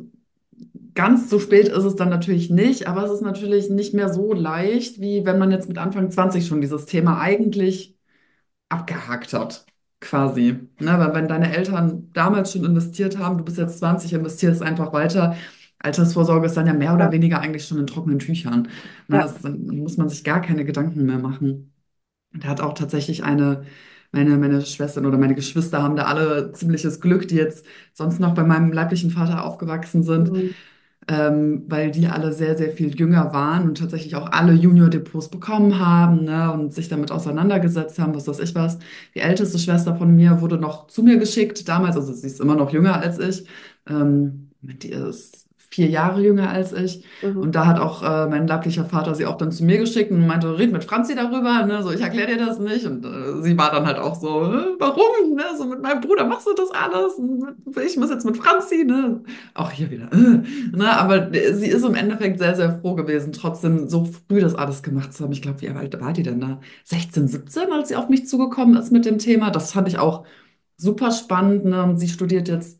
ganz so spät ist es dann natürlich nicht, aber es ist natürlich nicht mehr so leicht, wie wenn man jetzt mit Anfang zwanzig schon dieses Thema eigentlich abgehakt hat, quasi. Ne? Weil wenn deine Eltern damals schon investiert haben, du bist jetzt zwanzig, investierst einfach weiter. Altersvorsorge ist dann ja mehr oder ja, weniger eigentlich schon in trockenen Tüchern. Ne? ja. Das, dann muss man sich gar keine Gedanken mehr machen. Da hat auch tatsächlich eine, meine, meine Schwestern oder meine Geschwister haben da alle ziemliches Glück, die jetzt sonst noch bei meinem leiblichen Vater aufgewachsen sind, Mhm. ähm, weil die alle sehr, sehr viel jünger waren und tatsächlich auch alle Junior-Depots bekommen haben, ne, und sich damit auseinandergesetzt haben, was weiß ich was. Die älteste Schwester von mir wurde noch zu mir geschickt damals, also sie ist immer noch jünger als ich. Ähm, die ist vier Jahre jünger als ich. Mhm. Und da hat auch äh, mein leiblicher Vater sie auch dann zu mir geschickt und meinte, red mit Franzi darüber, ne, so ich erkläre dir das nicht. Und äh, sie war dann halt auch so, äh, warum? Ne, so mit meinem Bruder machst du das alles? Und ich muss jetzt mit Franzi, ne? Auch hier wieder. Äh. Ne, aber sie ist im Endeffekt sehr, sehr froh gewesen, trotzdem so früh das alles gemacht zu haben. Ich glaube, wie alt war die denn da? sechzehn, siebzehn, als sie auf mich zugekommen ist mit dem Thema. Das fand ich auch super spannend. Ne? Und sie studiert jetzt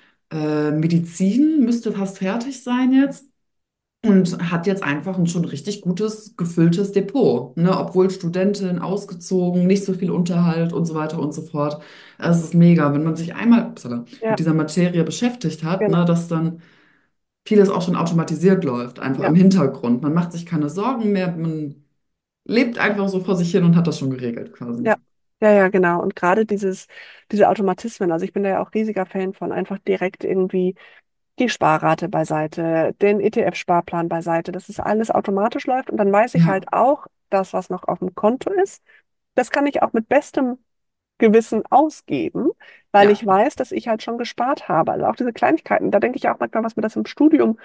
äh, Medizin, müsste fast fertig sein jetzt. Und hat jetzt einfach ein schon richtig gutes, gefülltes Depot, ne? Obwohl Studentin, ausgezogen, nicht so viel Unterhalt und so weiter und so fort. Es ist mega, wenn man sich einmal upsala, mit Ja, dieser Materie beschäftigt hat, genau. ne? Dass dann vieles auch schon automatisiert läuft, einfach im Ja, Hintergrund. Man macht sich keine Sorgen mehr, man lebt einfach so vor sich hin und hat das schon geregelt quasi. ja, ja, ja, genau. Und gerade dieses, diese Automatismen, also ich bin da ja auch riesiger Fan von einfach direkt irgendwie die Sparrate beiseite, den E T F-Sparplan beiseite, dass es alles automatisch läuft. Und dann weiß ich Ja, halt auch, das, was noch auf dem Konto ist, das kann ich auch mit bestem Gewissen ausgeben, weil ja. ich weiß, dass ich halt schon gespart habe. Also auch diese Kleinigkeiten, da denke ich auch manchmal, was mir das im Studium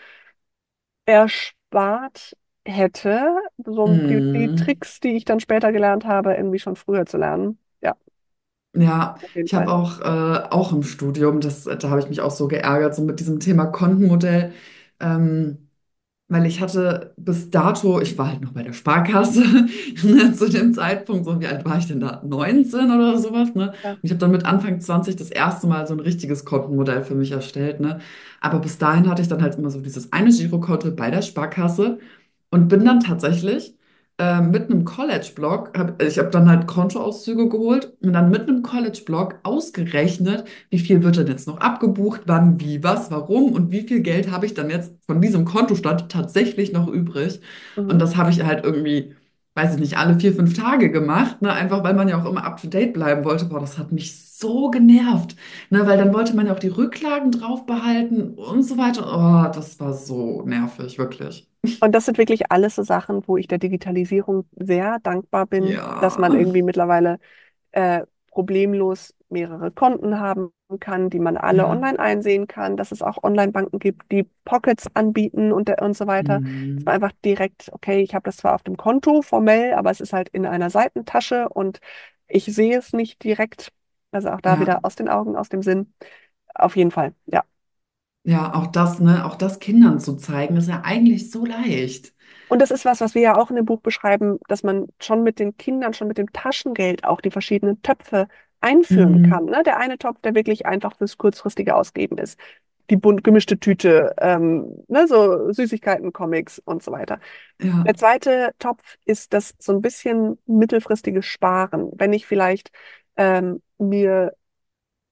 erspart hätte, so die, die Mm. Tricks, die ich dann später gelernt habe, irgendwie schon früher zu lernen. Ja, Ja, auf jeden ich habe Fall. auch, äh, auch im Studium, das, da habe ich mich auch so geärgert, so mit diesem Thema Kontenmodell. Ähm, Weil ich hatte bis dato, ich war halt noch bei der Sparkasse, ne, zu dem Zeitpunkt, so wie alt war ich denn da? neunzehn oder sowas, ne? Und Ja. ich habe dann mit Anfang zwanzig das erste Mal so ein richtiges Kontenmodell für mich erstellt, ne? Aber bis dahin hatte ich dann halt immer so dieses eine Girokonto bei der Sparkasse und bin dann tatsächlich äh, mit einem College-Blog, hab, ich habe dann halt Kontoauszüge geholt und dann mit einem College-Blog ausgerechnet, wie viel wird denn jetzt noch abgebucht, wann, wie, was, warum und wie viel Geld habe ich dann jetzt von diesem Kontostand tatsächlich noch übrig. Und Mhm. das habe ich halt irgendwie, weiß ich nicht, alle vier, fünf Tage gemacht, ne? Einfach weil man ja auch immer up-to-date bleiben wollte. Boah, das hat mich so genervt, ne? Weil dann wollte man ja auch die Rücklagen drauf behalten und so weiter. Oh, das war so nervig, wirklich. Und das sind wirklich alles so Sachen, wo ich der Digitalisierung sehr dankbar bin, dass Ja, man irgendwie mittlerweile äh, problemlos mehrere Konten haben kann, die man alle ja. online einsehen kann, dass es auch Online-Banken gibt, die Pockets anbieten und, der- und so weiter. Dass man Mhm. einfach direkt, okay, ich habe das zwar auf dem Konto formell, aber es ist halt in einer Seitentasche und ich sehe es nicht direkt. Also auch da Ja, wieder aus den Augen, aus dem Sinn. Auf jeden Fall, ja. ja, auch das, ne, auch das Kindern zu zeigen, ist ja eigentlich so leicht. Und das ist was, was wir ja auch in dem Buch beschreiben, dass man schon mit den Kindern, schon mit dem Taschengeld auch die verschiedenen Töpfe einführen kann. Mhm. Ne? Der eine Topf, der wirklich einfach fürs kurzfristige Ausgeben ist. Die bunt gemischte Tüte, ähm, ne, so Süßigkeiten, Comics und so weiter. Ja, Der zweite Topf ist das so ein bisschen mittelfristige Sparen. Wenn ich vielleicht ähm, mir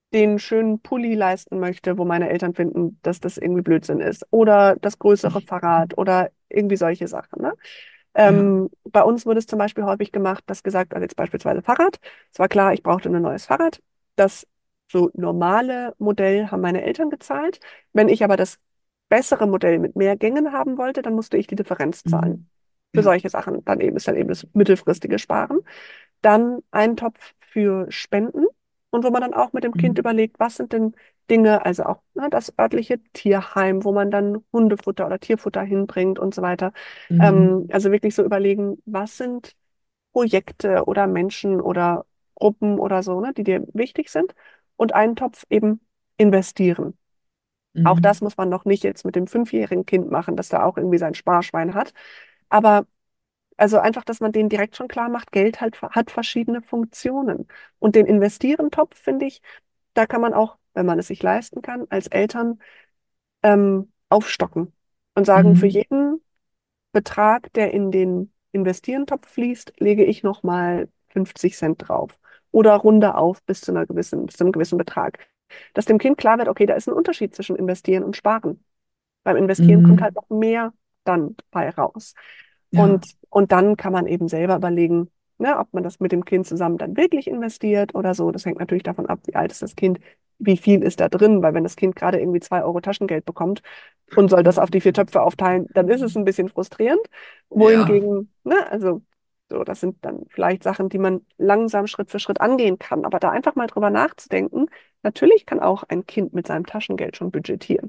den schönen Pulli leisten möchte, wo meine Eltern finden, dass das irgendwie Blödsinn ist. Oder das größere Fahrrad oder irgendwie solche Sachen. Ne? Ja. Ähm, bei uns wurde es zum Beispiel häufig gemacht, dass gesagt, also jetzt beispielsweise Fahrrad. Es war klar, ich brauchte ein neues Fahrrad. Das so normale Modell haben meine Eltern gezahlt. Wenn ich aber das bessere Modell mit mehr Gängen haben wollte, dann musste ich die Differenz zahlen. Mhm. Für Ja. solche Sachen. Dann eben ist dann eben das mittelfristige Sparen. Dann ein Topf für Spenden und wo man dann auch mit dem Kind Mhm. überlegt, was sind denn Dinge, also auch ne, das örtliche Tierheim, wo man dann Hundefutter oder Tierfutter hinbringt und so weiter. Ähm, Mhm. also wirklich so überlegen, was sind Projekte oder Menschen oder Gruppen oder so, ne, die dir wichtig sind und einen Topf eben investieren. Auch das Mhm. muss man noch nicht jetzt mit dem fünfjährigen Kind machen, dass da auch irgendwie sein Sparschwein hat. Aber also einfach, dass man denen direkt schon klar macht, Geld halt, hat verschiedene Funktionen. Und den Investieren-Topf, finde ich, da kann man auch, wenn man es sich leisten kann, als Eltern ähm, aufstocken und sagen, für Mhm. jeden Betrag, der in den Investieren-Topf fließt, lege ich nochmal fünfzig Cent drauf. Oder runde auf bis zu einer gewissen, bis zu einem gewissen Betrag. Dass dem Kind klar wird, okay, da ist ein Unterschied zwischen Investieren und Sparen. Beim Investieren kommt halt Mhm. noch mehr dann bei raus. Ja. Und, und dann kann man eben selber überlegen, ne, ob man das mit dem Kind zusammen dann wirklich investiert oder so. Das hängt natürlich davon ab, wie alt ist das Kind, wie viel ist da drin, weil wenn das Kind gerade irgendwie zwei Euro Taschengeld bekommt und soll das auf die vier Töpfe aufteilen, dann ist es ein bisschen frustrierend. Ja. Wohingegen, ne, also so, das sind dann vielleicht Sachen, die man langsam Schritt für Schritt angehen kann. Aber da einfach mal drüber nachzudenken, natürlich kann auch ein Kind mit seinem Taschengeld schon budgetieren.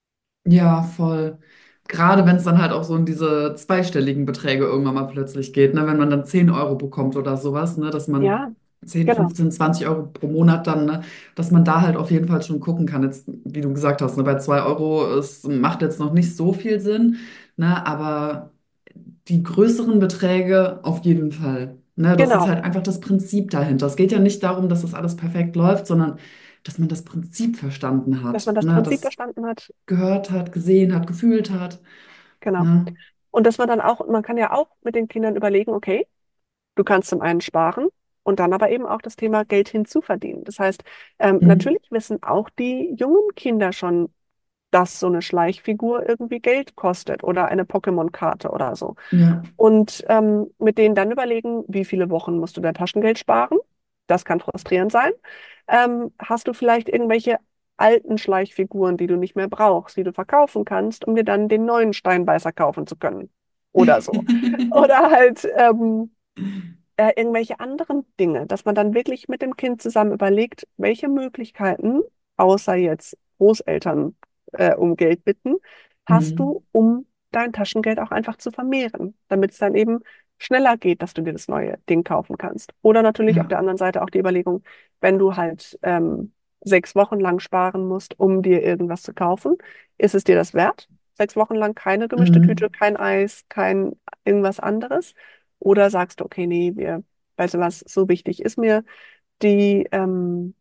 Ja, voll. Gerade wenn es dann halt auch so in diese zweistelligen Beträge irgendwann mal plötzlich geht, ne? Wenn man dann zehn Euro bekommt oder sowas, ne? Dass man Ja, zehn, genau. fünfzehn, zwanzig Euro pro Monat dann, ne? Dass man da halt auf jeden Fall schon gucken kann. Jetzt, wie du gesagt hast, ne? Bei zwei Euro, es macht jetzt noch nicht so viel Sinn, ne? Aber die größeren Beträge auf jeden Fall. Ne? Das ist Genau. halt einfach das Prinzip dahinter. Es geht ja nicht darum, dass das alles perfekt läuft, sondern dass man das Prinzip verstanden Dass hat, man das ne? Prinzip Das verstanden hat. gehört hat, gesehen hat, gefühlt hat. Genau. Ne? Und dass man dann auch, man kann ja auch mit den Kindern überlegen, okay, du kannst zum einen sparen und dann aber eben auch das Thema Geld hinzuverdienen. Das heißt, ähm, Mhm. natürlich wissen auch die jungen Kinder schon, dass so eine Schleichfigur irgendwie Geld kostet oder eine Pokémon-Karte oder so. Ja. Und ähm, mit denen dann überlegen, wie viele Wochen musst du dein Taschengeld sparen? Das kann frustrierend sein. Ähm, hast du vielleicht irgendwelche alten Schleichfiguren, die du nicht mehr brauchst, die du verkaufen kannst, um dir dann den neuen Steinbeißer kaufen zu können? Oder so. Oder halt ähm, äh, irgendwelche anderen Dinge, dass man dann wirklich mit dem Kind zusammen überlegt, welche Möglichkeiten, außer jetzt Großeltern äh, um Geld bitten, hast Mhm. du, um dein Taschengeld auch einfach zu vermehren, damit es dann eben schneller geht, dass du dir das neue Ding kaufen kannst. Oder natürlich auf Ja. der anderen Seite auch die Überlegung, wenn du halt ähm, sechs Wochen lang sparen musst, um dir irgendwas zu kaufen, ist es dir das wert? Sechs Wochen lang keine gemischte Tüte, Mhm. kein Eis, kein irgendwas anderes? Oder sagst du, okay, nee, wir, weißt du was, so wichtig ist mir die, ähm,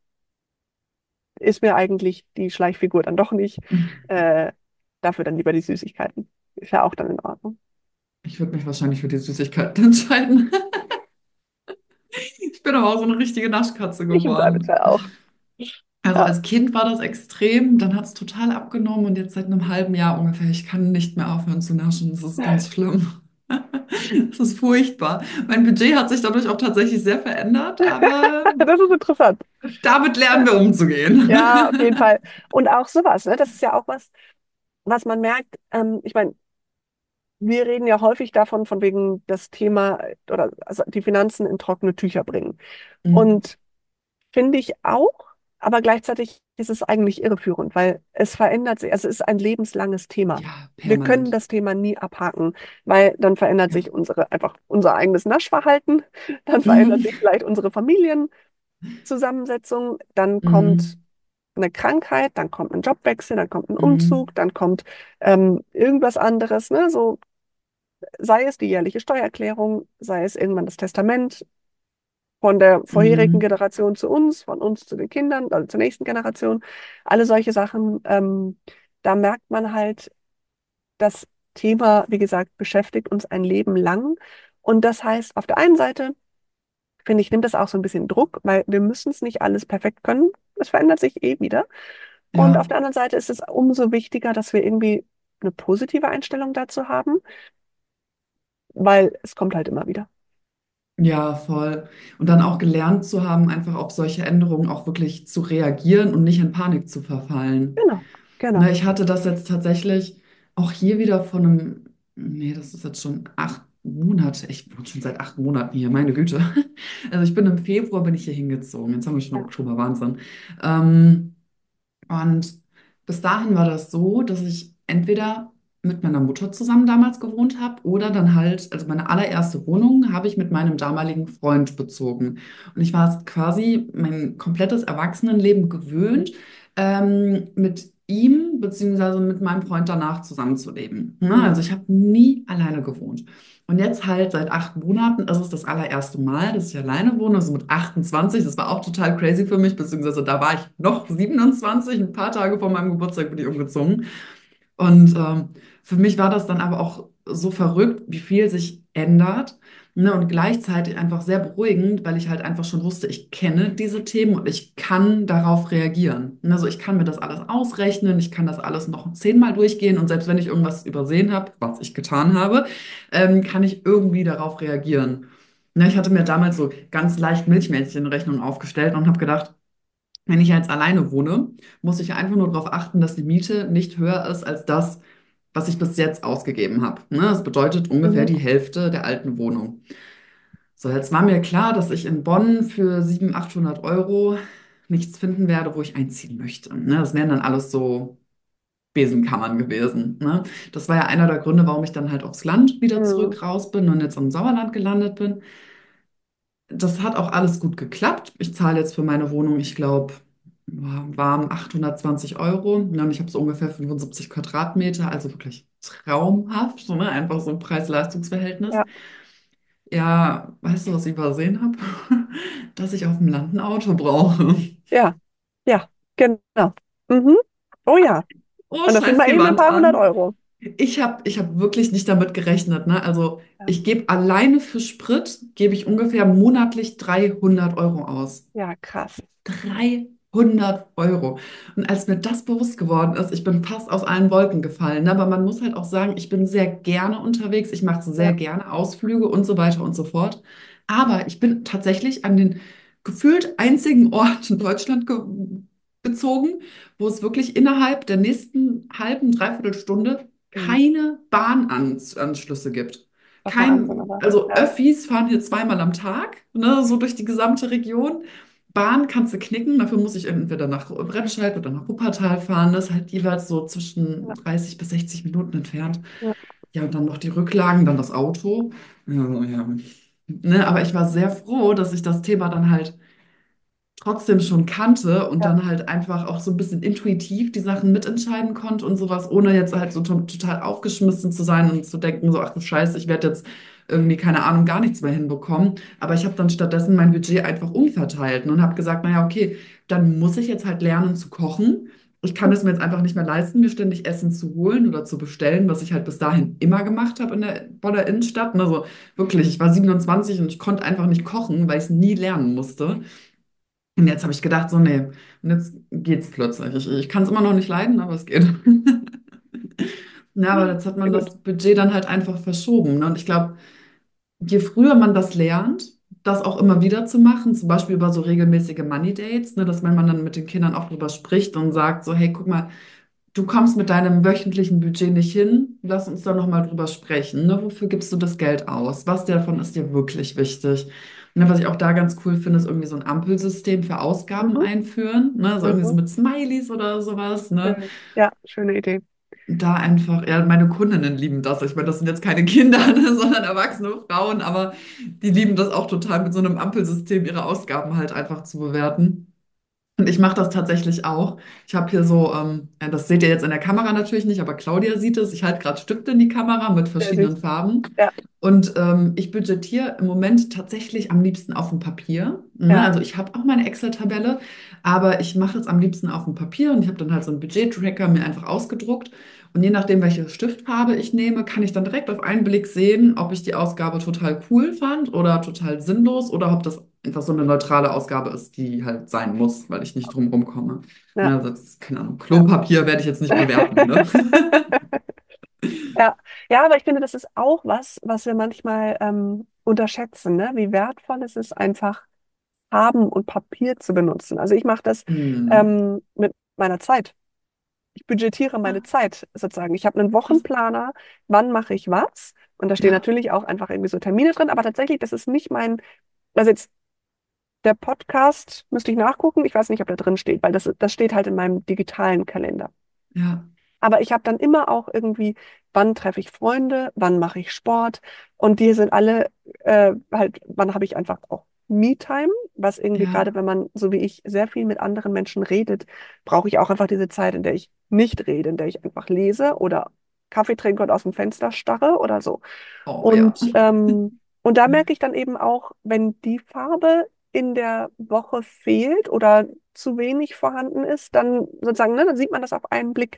ist mir eigentlich die Schleichfigur dann doch nicht. Äh, dafür dann lieber die Süßigkeiten. Ist ja auch dann in Ordnung. Ich würde mich wahrscheinlich für die Süßigkeiten entscheiden. Ich bin aber auch so eine richtige Naschkatze Ich im geworden. Zweifelsfall auch. Also Ja. als Kind war das extrem, dann hat es total abgenommen und jetzt seit einem halben Jahr ungefähr, ich kann nicht mehr aufhören zu naschen. Das ist ganz schlimm. Das ist furchtbar. Mein Budget hat sich dadurch auch tatsächlich sehr verändert, aber Das ist interessant. damit lernen wir umzugehen. Ja, auf jeden Fall. Und auch sowas, ne? Das ist ja auch was, was man merkt. Ähm, ich meine, wir reden ja häufig davon, von wegen das Thema oder also die Finanzen in trockene Tücher bringen. Mhm. Und finde ich auch, aber gleichzeitig ist es eigentlich irreführend, weil es verändert sich, also es ist ein lebenslanges Thema. Ja, Wir können permanent. das Thema nie abhaken, weil dann verändert Ja. sich unsere, einfach unser eigenes Naschverhalten, dann verändert Mhm. sich vielleicht unsere Familienzusammensetzung, dann kommt Mhm. eine Krankheit, dann kommt ein Jobwechsel, dann kommt ein Mhm. Umzug, dann kommt ähm, irgendwas anderes, ne? So sei es die jährliche Steuererklärung, sei es irgendwann das Testament, von der vorherigen Mhm. Generation zu uns, von uns zu den Kindern, also zur nächsten Generation, alle solche Sachen. Ähm, da merkt man halt, das Thema, wie gesagt, beschäftigt uns ein Leben lang. Und das heißt, auf der einen Seite finde ich, nimmt das auch so ein bisschen Druck, weil wir müssen es nicht alles perfekt können. Es verändert sich eh wieder. Und auf Ja, der anderen Seite ist es umso wichtiger, dass wir irgendwie eine positive Einstellung dazu haben, weil es kommt halt immer wieder. ja, voll. Und dann auch gelernt zu haben, einfach auf solche Änderungen auch wirklich zu reagieren und nicht in Panik zu verfallen. Genau, genau. Ne, ich hatte das jetzt tatsächlich auch hier wieder von einem, nee, das ist jetzt schon acht Monate. Ich wohne schon seit acht Monaten hier, meine Güte. Also ich bin im Februar bin ich hier hingezogen. Jetzt haben wir schon Ja. Oktober, Wahnsinn. Ähm, und bis dahin war das so, dass ich entweder mit meiner Mutter zusammen damals gewohnt habe oder dann halt, also meine allererste Wohnung habe ich mit meinem damaligen Freund bezogen. Und ich war es quasi mein komplettes Erwachsenenleben gewöhnt, ähm, mit ihm beziehungsweise mit meinem Freund danach zusammenzuleben. Ne? Mhm. Also ich habe nie alleine gewohnt. Und jetzt halt seit acht Monaten, das ist das allererste Mal, dass ich alleine wohne, also mit achtundzwanzig. Das war auch total crazy für mich, beziehungsweise da war ich noch siebenundzwanzig, ein paar Tage vor meinem Geburtstag bin ich umgezogen. Und ähm, für mich war das dann aber auch so verrückt, wie viel sich ändert. Ne, und gleichzeitig einfach sehr beruhigend, weil ich halt einfach schon wusste, ich kenne diese Themen und ich kann darauf reagieren. Ne, also ich kann mir das alles ausrechnen, ich kann das alles noch zehnmal durchgehen und selbst wenn ich irgendwas übersehen habe, was ich getan habe, ähm, kann ich irgendwie darauf reagieren. Ne, ich hatte mir damals so ganz leicht Milchmädchenrechnung aufgestellt und habe gedacht, wenn ich jetzt alleine wohne, muss ich einfach nur darauf achten, dass die Miete nicht höher ist als das, was ich bis jetzt ausgegeben habe. Ne? Das bedeutet ungefähr Mhm. die Hälfte der alten Wohnung. So, jetzt war mir klar, dass ich in Bonn für siebenhundert, achthundert Euro nichts finden werde, wo ich einziehen möchte. Ne? Das wären dann alles so Besenkammern gewesen. Ne? Das war ja einer der Gründe, warum ich dann halt aufs Land wieder Mhm. zurück raus bin und jetzt im Sauerland gelandet bin. Das hat auch alles gut geklappt. Ich zahle jetzt für meine Wohnung, ich glaube, warm achthundertzwanzig Euro. Ja, und ich habe so ungefähr fünfundsiebzig Quadratmeter, also wirklich traumhaft, so, ne? Einfach so ein Preis-Leistungs-Verhältnis. Ja, Ja, weißt du, was ich übersehen habe? Dass ich auf dem Land ein Auto brauche. ja, ja, genau. Mhm. Oh ja. Oh, Und das sind scheiß mal die eben ein Wand paar hundert an. Euro. Ich habe ich hab wirklich nicht damit gerechnet, ne? Also Ja, ich gebe alleine für Sprit, gebe ich ungefähr monatlich dreihundert Euro aus. ja, krass. dreihundert Euro. Und als mir das bewusst geworden ist, ich bin fast aus allen Wolken gefallen. Ne? Aber man muss halt auch sagen, ich bin sehr gerne unterwegs, ich mache sehr Ja. gerne Ausflüge und so weiter und so fort. Aber ich bin tatsächlich an den gefühlt einzigen Ort in Deutschland ge gezogen, wo es wirklich innerhalb der nächsten halben, dreiviertel Stunde Mhm. keine Bahnanschlüsse gibt. Das ist Wahnsinn, Kein, aber also ja, Öffis fahren hier zweimal am Tag, ne, so durch die gesamte Region. Bahn kannst du knicken, dafür muss ich entweder nach Remscheid oder nach Wuppertal fahren. Das ist halt jeweils so zwischen ja, dreißig bis sechzig Minuten entfernt. ja, Ja, und dann noch die Rücklagen, dann das Auto. Ja, ja. Ne, aber ich war sehr froh, dass ich das Thema dann halt trotzdem schon kannte und ja, dann halt einfach auch so ein bisschen intuitiv die Sachen mitentscheiden konnte und sowas, ohne jetzt halt so to total aufgeschmissen zu sein und zu denken, so, ach du Scheiße, ich werde jetzt irgendwie, keine Ahnung, gar nichts mehr hinbekommen. Aber ich habe dann stattdessen mein Budget einfach umverteilt und habe gesagt, naja, okay, dann muss ich jetzt halt lernen zu kochen. Ich kann es mir jetzt einfach nicht mehr leisten, mir ständig Essen zu holen oder zu bestellen, was ich halt bis dahin immer gemacht habe in der Bonner Innenstadt. Also wirklich, ich war siebenundzwanzig und ich konnte einfach nicht kochen, weil ich es nie lernen musste. Und jetzt habe ich gedacht, so, nee, und jetzt geht's plötzlich. Ich, ich kann es immer noch nicht leiden, aber es geht. Ja, aber jetzt hat sehr man gut. das Budget dann halt einfach verschoben. Ne? Und ich glaube, je früher man das lernt, das auch immer wieder zu machen, zum Beispiel über so regelmäßige Money Dates, ne, dass wenn man dann mit den Kindern auch drüber spricht und sagt, so, hey, guck mal, du kommst mit deinem wöchentlichen Budget nicht hin, lass uns da nochmal drüber sprechen. Ne? Wofür gibst du das Geld aus? Was davon ist dir wirklich wichtig? Ne, was ich auch da ganz cool finde, ist irgendwie so ein Ampelsystem für Ausgaben Mhm. einführen. Ne? So irgendwie so Mhm. mit Smileys oder sowas. Ne? Schön. Ja, schöne Idee. Da einfach, ja, meine Kundinnen lieben das. Ich meine, das sind jetzt keine Kinder, ne, sondern erwachsene Frauen, aber die lieben das auch total, mit so einem Ampelsystem ihre Ausgaben halt einfach zu bewerten. Und ich mache das tatsächlich auch. Ich habe hier so, ähm, ja, das seht ihr jetzt in der Kamera natürlich nicht, aber Claudia sieht es. Ich halte gerade Stifte in die Kamera mit Sehr süß. verschiedenen Farben. Ja, Und ähm, ich budgetiere im Moment tatsächlich am liebsten auf dem Papier. Ne? ja. Also ich habe auch meine Excel-Tabelle, aber ich mache es am liebsten auf dem Papier und ich habe dann halt so einen Budget-Tracker mir einfach ausgedruckt. Und je nachdem, welche Stiftfarbe ich nehme, kann ich dann direkt auf einen Blick sehen, ob ich die Ausgabe total cool fand oder total sinnlos oder ob das einfach so eine neutrale Ausgabe ist, die halt sein muss, weil ich nicht drum rumkomme. Ja. Ne, also jetzt, keine Ahnung, Ja. Klopapier werde ich jetzt nicht bewerten, ne? Ja, ja, aber ich finde, das ist auch was, was wir manchmal ähm, unterschätzen, ne? Wie wertvoll es ist, einfach Farben und Papier zu benutzen. Also ich mache das Hm. ähm, mit meiner Zeit. Ich budgetiere meine Ja, Zeit sozusagen. Ich habe einen das, Wochenplaner, wann mache ich was? Und da stehen ja, natürlich auch einfach irgendwie so Termine drin, aber tatsächlich, das ist nicht mein, also jetzt der Podcast müsste ich nachgucken. Ich weiß nicht, ob da drin steht, weil das, das steht halt in meinem digitalen Kalender. ja, Aber ich habe dann immer auch irgendwie, wann treffe ich Freunde, wann mache ich Sport. Und die sind alle äh, halt, wann habe ich einfach auch Me-Time, was irgendwie ja, gerade, wenn man so wie ich sehr viel mit anderen Menschen redet, brauche ich auch einfach diese Zeit, in der ich nicht rede, in der ich einfach lese oder Kaffee trinke und aus dem Fenster starre oder so. oh ja. Und, ähm, und da merke ich dann eben auch, wenn die Farbe in der Woche fehlt oder zu wenig vorhanden ist, dann sozusagen, ne, dann sieht man das auf einen Blick.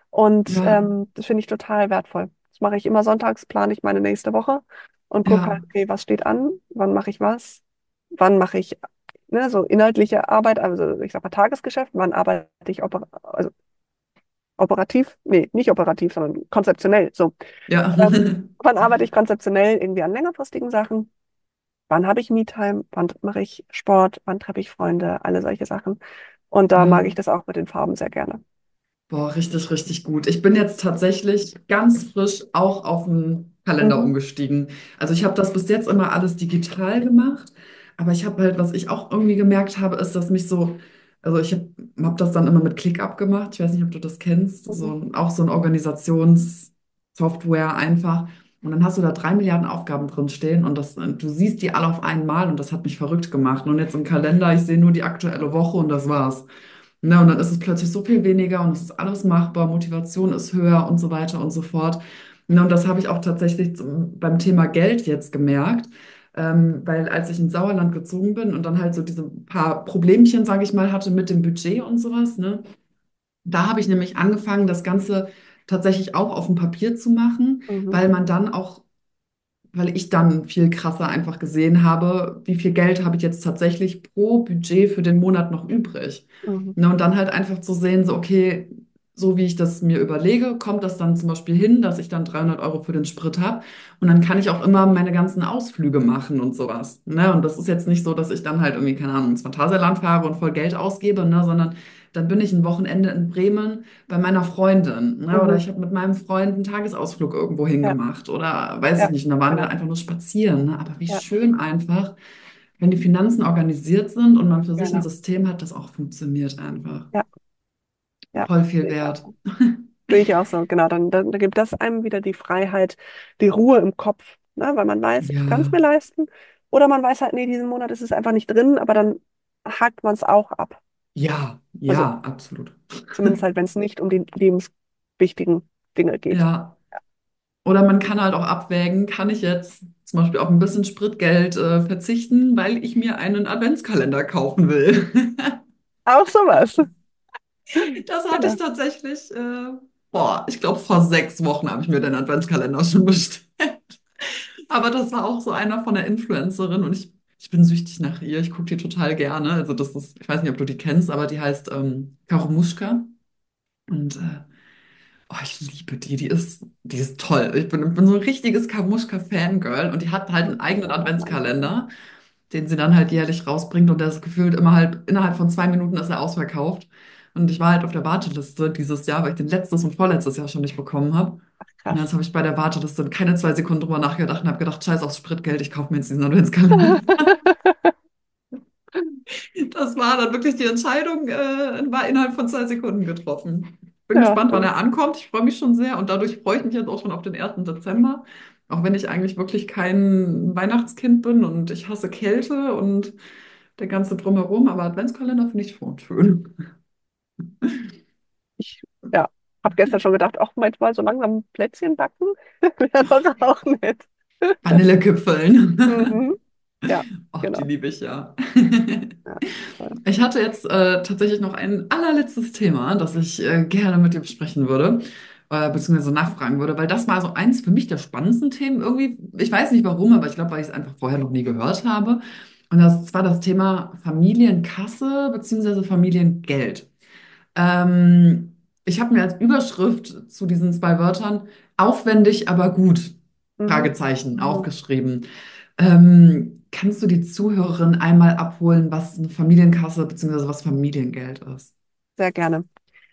Und Ja, ähm, das finde ich total wertvoll. Das mache ich immer sonntags, plane ich meine nächste Woche und gucke halt, ja, okay, was steht an, wann mache ich was, wann mache ich, ne, so inhaltliche Arbeit, also ich sag mal Tagesgeschäft, wann arbeite ich oper also operativ, nee, nicht operativ, sondern konzeptionell. So, ja. ähm, wann arbeite ich konzeptionell irgendwie an längerfristigen Sachen? Wann habe ich Me-Time? Wann mache ich Sport? Wann treffe ich Freunde? Alle solche Sachen. Und da mag Ja. ich das auch mit den Farben sehr gerne. Boah, richtig, richtig gut. Ich bin jetzt tatsächlich ganz frisch auch auf den Kalender Mhm. umgestiegen. Also ich habe das bis jetzt immer alles digital gemacht, aber ich habe halt, was ich auch irgendwie gemerkt habe, ist, dass mich so, also ich habe hab hab das dann immer mit ClickUp gemacht. Ich weiß nicht, ob du das kennst, so Mhm. ein- auch so ein Organisationssoftware einfach. Und dann hast du da drei Milliarden Aufgaben drin stehen und das, du siehst die alle auf einmal und das hat mich verrückt gemacht. Und jetzt im Kalender, ich sehe nur die aktuelle Woche und das war's. Ne, und dann ist es plötzlich so viel weniger und es ist alles machbar, Motivation ist höher und so weiter und so fort. Ne, und das habe ich auch tatsächlich zum, beim Thema Geld jetzt gemerkt, ähm, weil als ich ins Sauerland gezogen bin und dann halt so diese paar Problemchen, sage ich mal, hatte mit dem Budget und sowas, ne, da habe ich nämlich angefangen, das Ganze tatsächlich auch auf dem Papier zu machen, Mhm. weil man dann auch weil ich dann viel krasser einfach gesehen habe, wie viel Geld habe ich jetzt tatsächlich pro Budget für den Monat noch übrig. Mhm. Ne, und dann halt einfach zu sehen, so, okay, so wie ich das mir überlege, kommt das dann zum Beispiel hin, dass ich dann dreihundert Euro für den Sprit habe. Und dann kann ich auch immer meine ganzen Ausflüge machen und sowas. Ne? Und das ist jetzt nicht so, dass ich dann halt irgendwie, keine Ahnung, ins Phantasialand fahre und voll Geld ausgebe, ne? Sondern dann bin ich ein Wochenende in Bremen bei meiner Freundin, ne? Oder Mhm. ich habe mit meinem Freund einen Tagesausflug irgendwo Ja, hingemacht oder weiß ich ja, nicht. Und da waren wir genau. einfach nur spazieren, ne? Aber wie Ja, schön einfach, wenn die Finanzen organisiert sind und man für sich ein genau. System hat, das auch funktioniert einfach. Ja, ja. Voll viel Sehe ich auch wert. so. Sehe ich auch so. Genau, dann, dann, dann gibt das einem wieder die Freiheit, die Ruhe im Kopf, ne? Weil man weiß, ich kann es Ja, mir leisten. Oder man weiß halt, nee, diesen Monat ist es einfach nicht drin, aber dann hakt man es auch ab. ja, Also ja, absolut. zumindest halt, wenn es nicht um die lebenswichtigen Dinge geht. Ja. Oder man kann halt auch abwägen, kann ich jetzt zum Beispiel auf ein bisschen Spritgeld äh, verzichten, weil ich mir einen Adventskalender kaufen will. Auch sowas. Das hatte ich Ja. tatsächlich, äh, boah, ich glaube, vor sechs Wochen habe ich mir den Adventskalender schon bestellt. Aber das war auch so einer von der Influencerin und ich, ich bin süchtig nach ihr. Ich gucke die total gerne. Also das ist, ich weiß nicht, ob du die kennst, aber die heißt ähm, Karumuschka. Und äh, oh, ich liebe die. Die ist, die ist toll. Ich bin, bin so ein richtiges Karumuschka-Fangirl und die hat halt einen eigenen Adventskalender, den sie dann halt jährlich rausbringt und der ist gefühlt immer halt, innerhalb von zwei Minuten ist er ausverkauft. Und ich war halt auf der Warteliste dieses Jahr, weil ich den letztes und vorletztes Jahr schon nicht bekommen habe. Und jetzt Krass. habe ich bei der Warteliste keine zwei Sekunden drüber nachgedacht und habe gedacht, scheiß aufs Spritgeld, ich kaufe mir jetzt diesen Adventskalender. Das war dann wirklich die Entscheidung, äh, war innerhalb von zwei Sekunden getroffen. Bin Ja, gespannt, wann er ankommt. Ich freue mich schon sehr und dadurch freue ich mich jetzt auch schon auf den ersten Dezember. Auch wenn ich eigentlich wirklich kein Weihnachtskind bin und ich hasse Kälte und der ganze Drumherum, aber Adventskalender finde ich schon schön. ich ja, habe gestern schon gedacht, auch manchmal so langsam Plätzchen backen wäre doch auch nett. Vanillekipferln. Mhm. Ja, Oh, die genau. liebe ich ja. Ja, toll. Ich hatte jetzt äh, tatsächlich noch ein allerletztes Thema, das ich äh, gerne mit dir besprechen würde, äh, beziehungsweise nachfragen würde, weil das war so eins für mich der spannendsten Themen irgendwie. Ich weiß nicht warum, aber ich glaube, weil ich es einfach vorher noch nie gehört habe. Und das war das Thema Familienkasse beziehungsweise Familiengeld. Ähm, Ich habe mir als Überschrift zu diesen zwei Wörtern aufwendig, aber gut, Mhm. Fragezeichen, aufgeschrieben. Ähm, kannst du die Zuhörerin einmal abholen, was eine Familienkasse beziehungsweise was Familiengeld ist? Sehr gerne.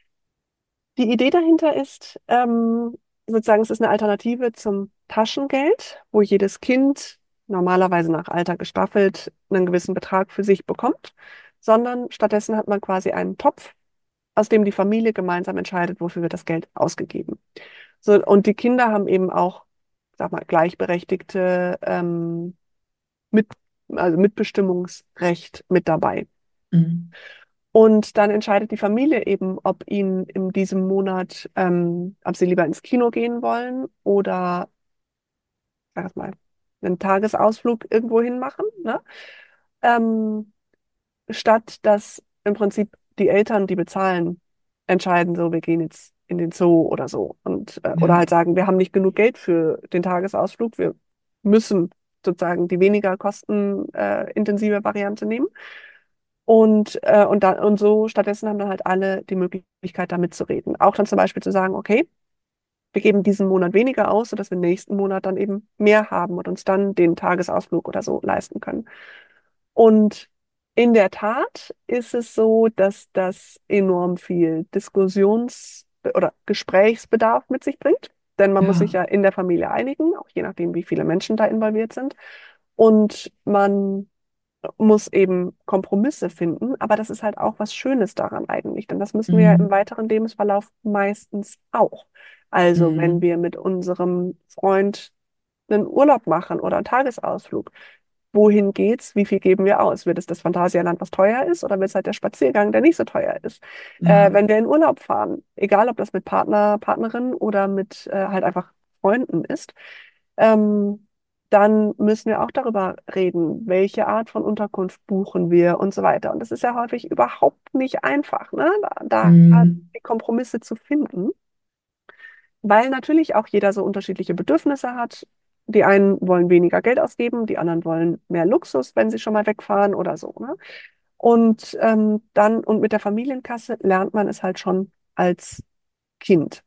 Die Idee dahinter ist, ähm, sozusagen, es ist eine Alternative zum Taschengeld, wo jedes Kind normalerweise nach Alter gestaffelt einen gewissen Betrag für sich bekommt, sondern stattdessen hat man quasi einen Topf, aus dem die Familie gemeinsam entscheidet, wofür wird das Geld ausgegeben. So, und die Kinder haben eben auch, sag mal, gleichberechtigte ähm, mit, also Mitbestimmungsrecht mit dabei. Mhm. Und dann entscheidet die Familie eben, ob ihnen in diesem Monat, ähm, ob sie lieber ins Kino gehen wollen oder, sag ich mal, einen Tagesausflug irgendwo hin machen, ne? Ähm, statt dass im Prinzip die Eltern, die bezahlen, entscheiden, so, wir gehen jetzt in den Zoo oder so. Und, äh, oder Ja. halt sagen, wir haben nicht genug Geld für den Tagesausflug, wir müssen sozusagen die weniger kostenintensive äh, intensive Variante nehmen. Und, äh, und, da, und so stattdessen haben dann halt alle die Möglichkeit, da mitzureden. Auch dann zum Beispiel zu sagen, okay, wir geben diesen Monat weniger aus, sodass wir nächsten Monat dann eben mehr haben und uns dann den Tagesausflug oder so leisten können. Und in der Tat ist es so, dass das enorm viel Diskussions- oder Gesprächsbedarf mit sich bringt. Denn man muss sich Ja. ja in der Familie einigen, auch je nachdem, wie viele Menschen da involviert sind. Und man muss eben Kompromisse finden, aber das ist halt auch was Schönes daran eigentlich, denn das müssen wir ja im Mhm. weiteren Lebensverlauf meistens auch. Also wenn Mhm. wir mit unserem Freund einen Urlaub machen oder einen Tagesausflug, wohin geht's? Wie viel geben wir aus? Wird es das Phantasialand, was teuer ist, oder wird es halt der Spaziergang, der nicht so teuer ist? Äh, Ja. wenn wir in Urlaub fahren, egal ob das mit Partner, Partnerin oder mit äh, halt einfach Freunden ist, ähm, dann müssen wir auch darüber reden, welche Art von Unterkunft buchen wir und so weiter. Und das ist ja häufig überhaupt nicht einfach, ne? Da, da Mhm. die Kompromisse zu finden, weil natürlich auch jeder so unterschiedliche Bedürfnisse hat. Die einen wollen weniger Geld ausgeben, die anderen wollen mehr Luxus, wenn sie schon mal wegfahren oder so, ne? Und ähm, dann, und mit der Familienkasse lernt man es halt schon als Kind.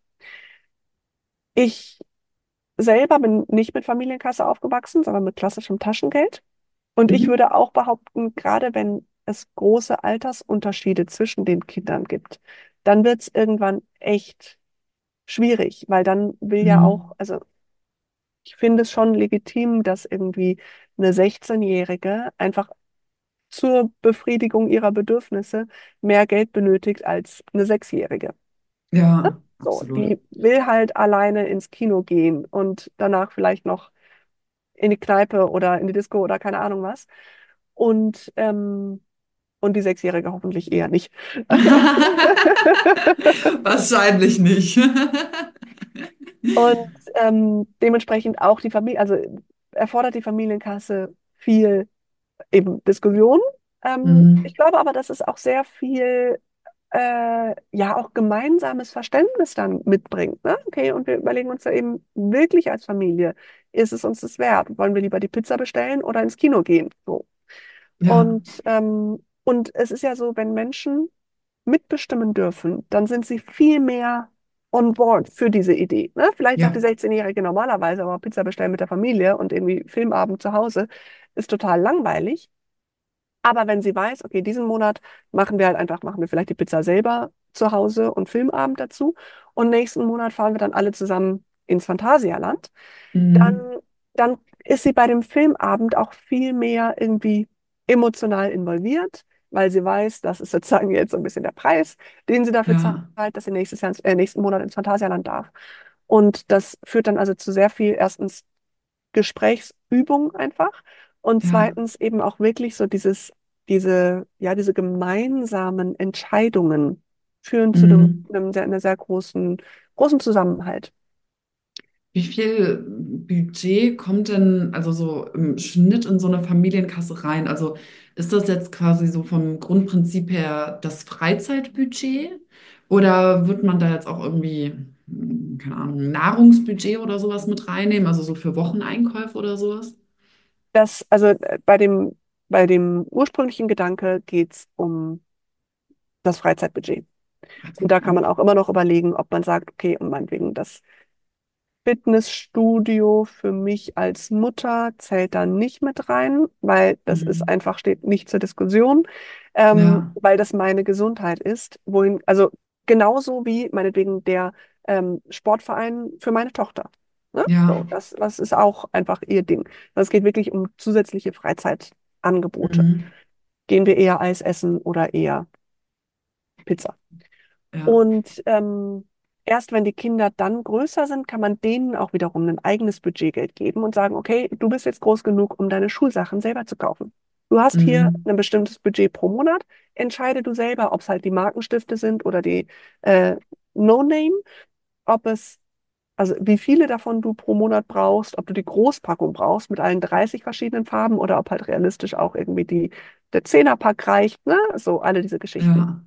Ich selber bin nicht mit Familienkasse aufgewachsen, sondern mit klassischem Taschengeld. Und ich Mhm. würde auch behaupten, gerade wenn es große Altersunterschiede zwischen den Kindern gibt, dann wird es irgendwann echt schwierig, weil dann will ja auch, Mhm. also ich finde es schon legitim, dass irgendwie eine sechzehn-Jährige einfach zur Befriedigung ihrer Bedürfnisse mehr Geld benötigt als eine Sechsjährige. Ne? Ja, So, absolut. die will halt alleine ins Kino gehen und danach vielleicht noch in die Kneipe oder in die Disco oder keine Ahnung was. Und, ähm, und die Sechsjährige hoffentlich eher nicht. Wahrscheinlich nicht. Und ähm, dementsprechend auch die Familie, also erfordert die Familienkasse viel eben Diskussion. Ähm, ich Mhm. glaube aber, dass es auch sehr viel, äh, ja, auch gemeinsames Verständnis dann mitbringt. Ne? Okay, und wir überlegen uns da eben wirklich als Familie, ist es uns das wert? Wollen wir lieber die Pizza bestellen oder ins Kino gehen? So. Ja, Und, ähm, und es ist ja so, wenn Menschen mitbestimmen dürfen, dann sind sie viel mehr on board für diese Idee. Ne? Vielleicht sagt die ja. sechzehn-Jährige normalerweise, aber Pizza bestellen mit der Familie und irgendwie Filmabend zu Hause ist total langweilig. Aber wenn sie weiß, okay, diesen Monat machen wir halt einfach, machen wir vielleicht die Pizza selber zu Hause und Filmabend dazu. Und nächsten Monat fahren wir dann alle zusammen ins Phantasialand, dann, Mhm. dann ist sie bei dem Filmabend auch viel mehr irgendwie emotional involviert, weil sie weiß, das ist sozusagen jetzt so ein bisschen der Preis, den sie dafür Ja. zahlt, dass sie nächstes Jahr, äh, nächsten Monat ins Phantasialand darf. Und das führt dann also zu sehr viel, erstens Gesprächsübung einfach und Ja. zweitens eben auch wirklich so dieses, diese, ja, diese gemeinsamen Entscheidungen führen zu einem, Mhm. einem sehr, einer sehr großen, großen Zusammenhalt. Wie viel Budget kommt denn also so im Schnitt in so eine Familienkasse rein? Also ist das jetzt quasi so vom Grundprinzip her das Freizeitbudget? Oder wird man da jetzt auch irgendwie, hm, keine Ahnung, Nahrungsbudget oder sowas mit reinnehmen? Also so für Wocheneinkäufe oder sowas? Das, also äh, bei dem bei dem ursprünglichen Gedanke geht es um das Freizeitbudget. Ah, Und da super. kann man auch immer noch überlegen, ob man sagt, okay, und meinetwegen das Fitnessstudio für mich als Mutter zählt da nicht mit rein, weil das ist Mhm. einfach, steht nicht zur Diskussion, ähm, Ja, weil das meine Gesundheit ist. Wohin, also genauso wie meinetwegen der ähm, Sportverein für meine Tochter. Ne? So, ja. das, das ist auch einfach ihr Ding. Es geht wirklich um zusätzliche Freizeitangebote. Mhm. Gehen wir eher Eis essen oder eher Pizza? Ja. Und ähm, erst wenn die Kinder dann größer sind, kann man denen auch wiederum ein eigenes Budgetgeld geben und sagen, okay, du bist jetzt groß genug, um deine Schulsachen selber zu kaufen. Du hast hier Mhm. ein bestimmtes Budget pro Monat. Entscheide du selber, ob es halt die Markenstifte sind oder die äh, No-Name, ob es, also wie viele davon du pro Monat brauchst, ob du die Großpackung brauchst mit allen dreißig verschiedenen Farben oder ob halt realistisch auch irgendwie die, der Zehnerpack reicht, ne? So alle diese Geschichten. Ja.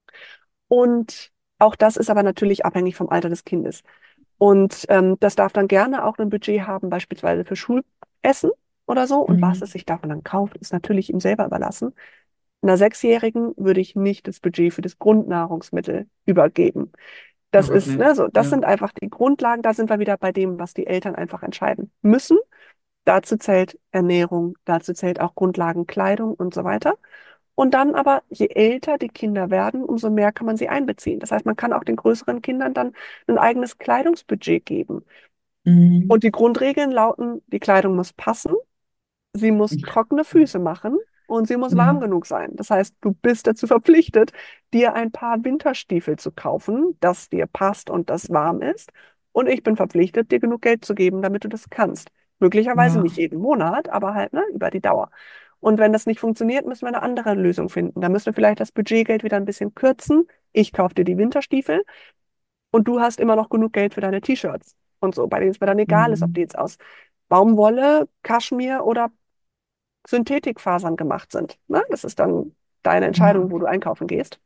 Und auch das ist aber natürlich abhängig vom Alter des Kindes. Und ähm, das darf dann gerne auch ein Budget haben, beispielsweise für Schulessen oder so. Und was es Mhm. sich davon dann kauft, ist natürlich ihm selber überlassen. Einer Sechsjährigen würde ich nicht das Budget für das Grundnahrungsmittel übergeben. Ja, Das Gott, ist, nee. ne, so, das Ja. sind einfach die Grundlagen. Da sind wir wieder bei dem, was die Eltern einfach entscheiden müssen. Dazu zählt Ernährung, dazu zählt auch Grundlagenkleidung und so weiter. Und dann aber, je älter die Kinder werden, umso mehr kann man sie einbeziehen. Das heißt, man kann auch den größeren Kindern dann ein eigenes Kleidungsbudget geben. Und Mhm. die Grundregeln lauten, die Kleidung muss passen, sie muss trockene Füße machen und sie muss warm Ja. genug sein. Das heißt, du bist dazu verpflichtet, dir ein paar Winterstiefel zu kaufen, das dir passt und das warm ist. Und ich bin verpflichtet, dir genug Geld zu geben, damit du das kannst. Möglicherweise nicht Ja. jeden Monat, aber halt, ne, über die Dauer. Und wenn das nicht funktioniert, müssen wir eine andere Lösung finden. Da müssen wir vielleicht das Budgetgeld wieder ein bisschen kürzen. Ich kaufe dir die Winterstiefel und du hast immer noch genug Geld für deine T-Shirts und so, bei denen es mir dann egal ist, ob die Mhm. jetzt aus Baumwolle, Kaschmir oder Synthetikfasern gemacht sind. Ne? Das ist dann deine Ja. Entscheidung, wo du einkaufen gehst.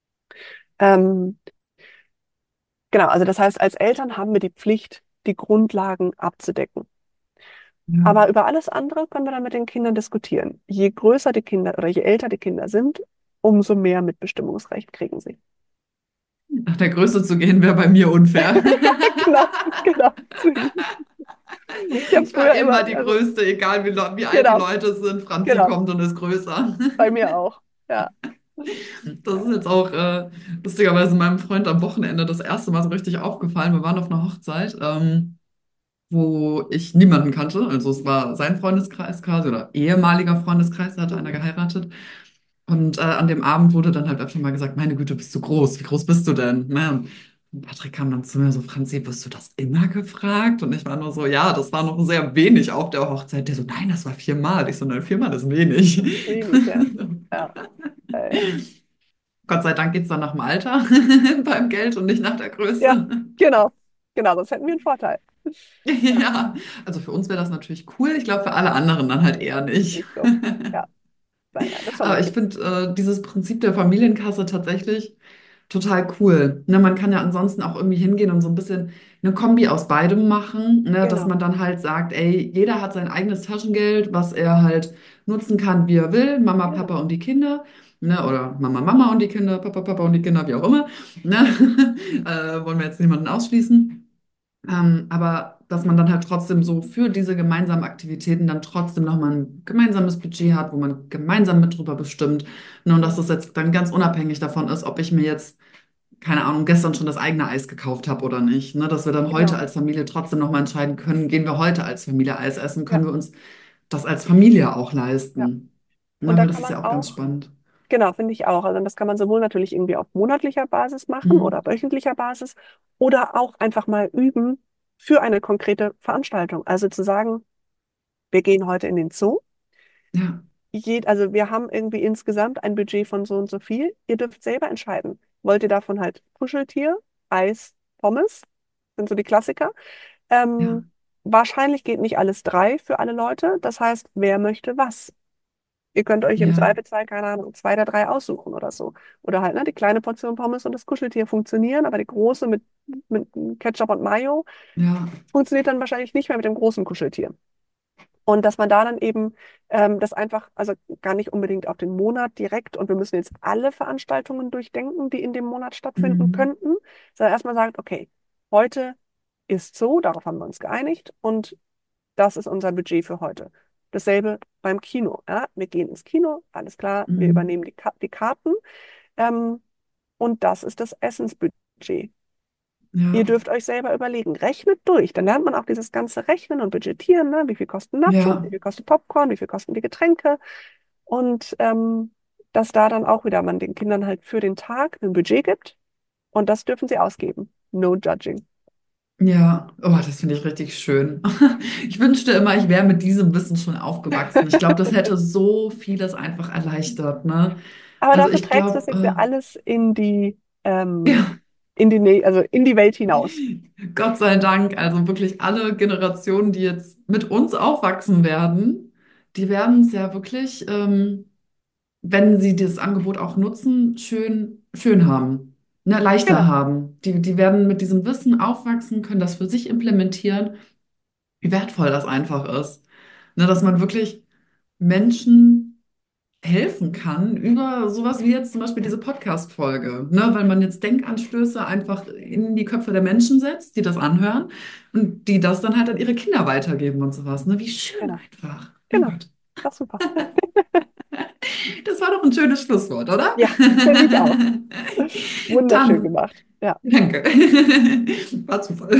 Ähm, genau, also das heißt, als Eltern haben wir die Pflicht, die Grundlagen abzudecken. Ja. Aber über alles andere können wir dann mit den Kindern diskutieren. Je größer die Kinder oder je älter die Kinder sind, umso mehr Mitbestimmungsrecht kriegen sie. Nach der Größe zu gehen, wäre bei mir unfair. Genau, genau. Ich habe Ich war früher immer immer, die also Größte, egal wie, le- wie alt die genau, Leute sind. Franzi genau, kommt und ist größer. bei mir auch. Ja, Das ist jetzt auch äh, lustigerweise meinem Freund am Wochenende das erste Mal so richtig aufgefallen. Wir waren auf einer Hochzeit, ähm, wo ich niemanden kannte. Also es war sein Freundeskreis quasi oder ehemaliger Freundeskreis, da hatte einer geheiratet. Und äh, an dem Abend wurde dann halt öfter mal gesagt, meine Güte, bist du groß? Wie groß bist du denn? Ne? Und Patrick kam dann zu mir so, Franzi, wirst du das immer gefragt? Und ich war nur so, ja, das war noch sehr wenig auf der Hochzeit. Der so, nein, das war viermal. Ich so, nein, viermal ist wenig. wenig, ja. Ja, ja, ja. Gott sei Dank geht es dann nach dem Alter beim Geld und nicht nach der Ja, Größe. genau. Genau, das hätten wir einen Vorteil. Ja, Ja, also für uns wäre das natürlich cool. Ich glaube, für alle anderen dann halt eher nicht. nicht so. Ja, nein, nein, das ist schon Aber ich okay. finde äh, dieses Prinzip der Familienkasse tatsächlich total cool. Ne, man kann ja ansonsten auch irgendwie hingehen und so ein bisschen eine Kombi aus beidem machen, ne, dass Genau. man dann halt sagt, ey, jeder hat sein eigenes Taschengeld, was er halt nutzen kann, wie er will. Mama, Ja, Papa und die Kinder. Ne, oder Mama, Mama und die Kinder, Papa, Papa und die Kinder, wie auch immer. Ne? Äh, wollen wir jetzt niemanden ausschließen. Ähm, aber dass man dann halt trotzdem so für diese gemeinsamen Aktivitäten dann trotzdem nochmal ein gemeinsames Budget hat, wo man gemeinsam mit drüber bestimmt. Ne, und dass das jetzt dann ganz unabhängig davon ist, ob ich mir jetzt, keine Ahnung, gestern schon das eigene Eis gekauft habe oder nicht. Ne, dass wir dann heute genau. als Familie trotzdem nochmal entscheiden können, gehen wir heute als Familie Eis essen, Ja, können wir uns das als Familie auch ja. leisten. Und Ne, da weil kann das ist man ja auch ganz auch, spannend. genau, finde ich auch. Also das kann man sowohl natürlich irgendwie auf monatlicher Basis machen oder Mhm. wöchentlicher Basis oder auch einfach mal üben für eine konkrete Veranstaltung. Also zu sagen, wir gehen heute in den Zoo. Ja, Jed, also wir haben irgendwie insgesamt ein Budget von so und so viel. Ihr dürft selber entscheiden. Wollt ihr davon halt Kuscheltier, Eis, Pommes? Sind so die Klassiker. ja, Ähm, wahrscheinlich geht nicht alles drei für alle Leute. Das heißt, wer möchte was? Ihr könnt euch im ja, Zweifelsfall, keine Ahnung, zwei der drei aussuchen oder so. Oder halt, ne, die kleine Portion Pommes und das Kuscheltier funktionieren, aber die große mit, mit Ketchup und Mayo ja. funktioniert dann wahrscheinlich nicht mehr mit dem großen Kuscheltier. Und dass man da dann eben ähm, das einfach, also gar nicht unbedingt auf den Monat direkt und wir müssen jetzt alle Veranstaltungen durchdenken, die in dem Monat stattfinden Mhm. könnten, sondern erstmal sagt, okay, heute ist so, darauf haben wir uns geeinigt und das ist unser Budget für heute. Dasselbe beim Kino. Ja? Wir gehen ins Kino, alles klar, wir Mhm. übernehmen die, Ka die Karten ähm, und das ist das Essensbudget. Ihr Ja, dürft euch selber überlegen, rechnet durch. Dann lernt man auch dieses ganze Rechnen und Budgetieren, ne? Wie viel kosten Nachos, wie ja, viel kostet Popcorn, wie viel kosten die Getränke. Und ähm, dass da dann auch wieder man den Kindern halt für den Tag ein Budget gibt und das dürfen sie ausgeben. No judging. ja. Oh, das finde ich richtig schön. Ich wünschte immer, ich wäre mit diesem Wissen schon aufgewachsen. Ich glaube, das hätte so vieles einfach erleichtert, ne? Aber Also dafür ich trägst du es glaube, jetzt ja alles in die, äh, ähm, ja. in die, Nä- also in die Welt hinaus. Gott sei Dank, also wirklich alle Generationen, die jetzt mit uns aufwachsen werden, die werden es ja wirklich, ähm, wenn sie dieses Angebot auch nutzen, schön, schön haben, ne, leichter Genau, haben. Die, die werden mit diesem Wissen aufwachsen, können das für sich implementieren, wie wertvoll das einfach ist. Ne, dass man wirklich Menschen helfen kann über sowas wie jetzt zum Beispiel diese Podcast-Folge, ne? Weil man jetzt Denkanstöße einfach in die Köpfe der Menschen setzt, die das anhören und die das dann halt an ihre Kinder weitergeben und sowas, ne? Wie schön genau, einfach. Mein genau. Gott. Das ist super. Das war doch ein schönes Schlusswort, oder? Ja, finde ich auch. Wunderschön Dann gemacht. Ja, Danke. War Zufall.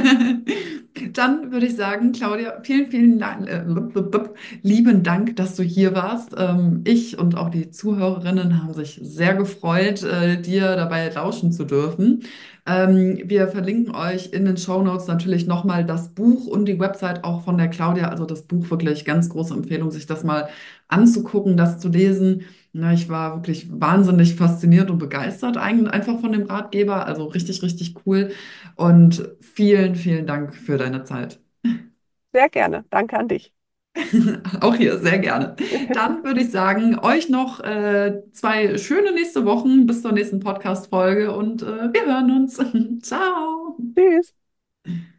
Dann würde ich sagen, Claudia, vielen, vielen La- äh, lup, lup, lup, lieben Dank, dass du hier warst. Ähm, ich und auch die Zuhörerinnen haben sich sehr gefreut, äh, dir dabei lauschen zu dürfen. Ähm, wir verlinken euch in den Shownotes natürlich nochmal das Buch und die Website auch von der Claudia. Also das Buch wirklich ganz große Empfehlung, sich das mal anzugucken, das zu lesen. Na, ich war wirklich wahnsinnig fasziniert und begeistert ein- einfach von dem Ratgeber. Also richtig, richtig cool. Und vielen, vielen Dank für deine Zeit. sehr gerne. Danke an dich. Auch hier, sehr gerne. Dann würde ich sagen, euch noch äh, zwei schöne nächste Wochen bis zur nächsten Podcast-Folge und äh, wir hören uns. Ciao. Tschüss.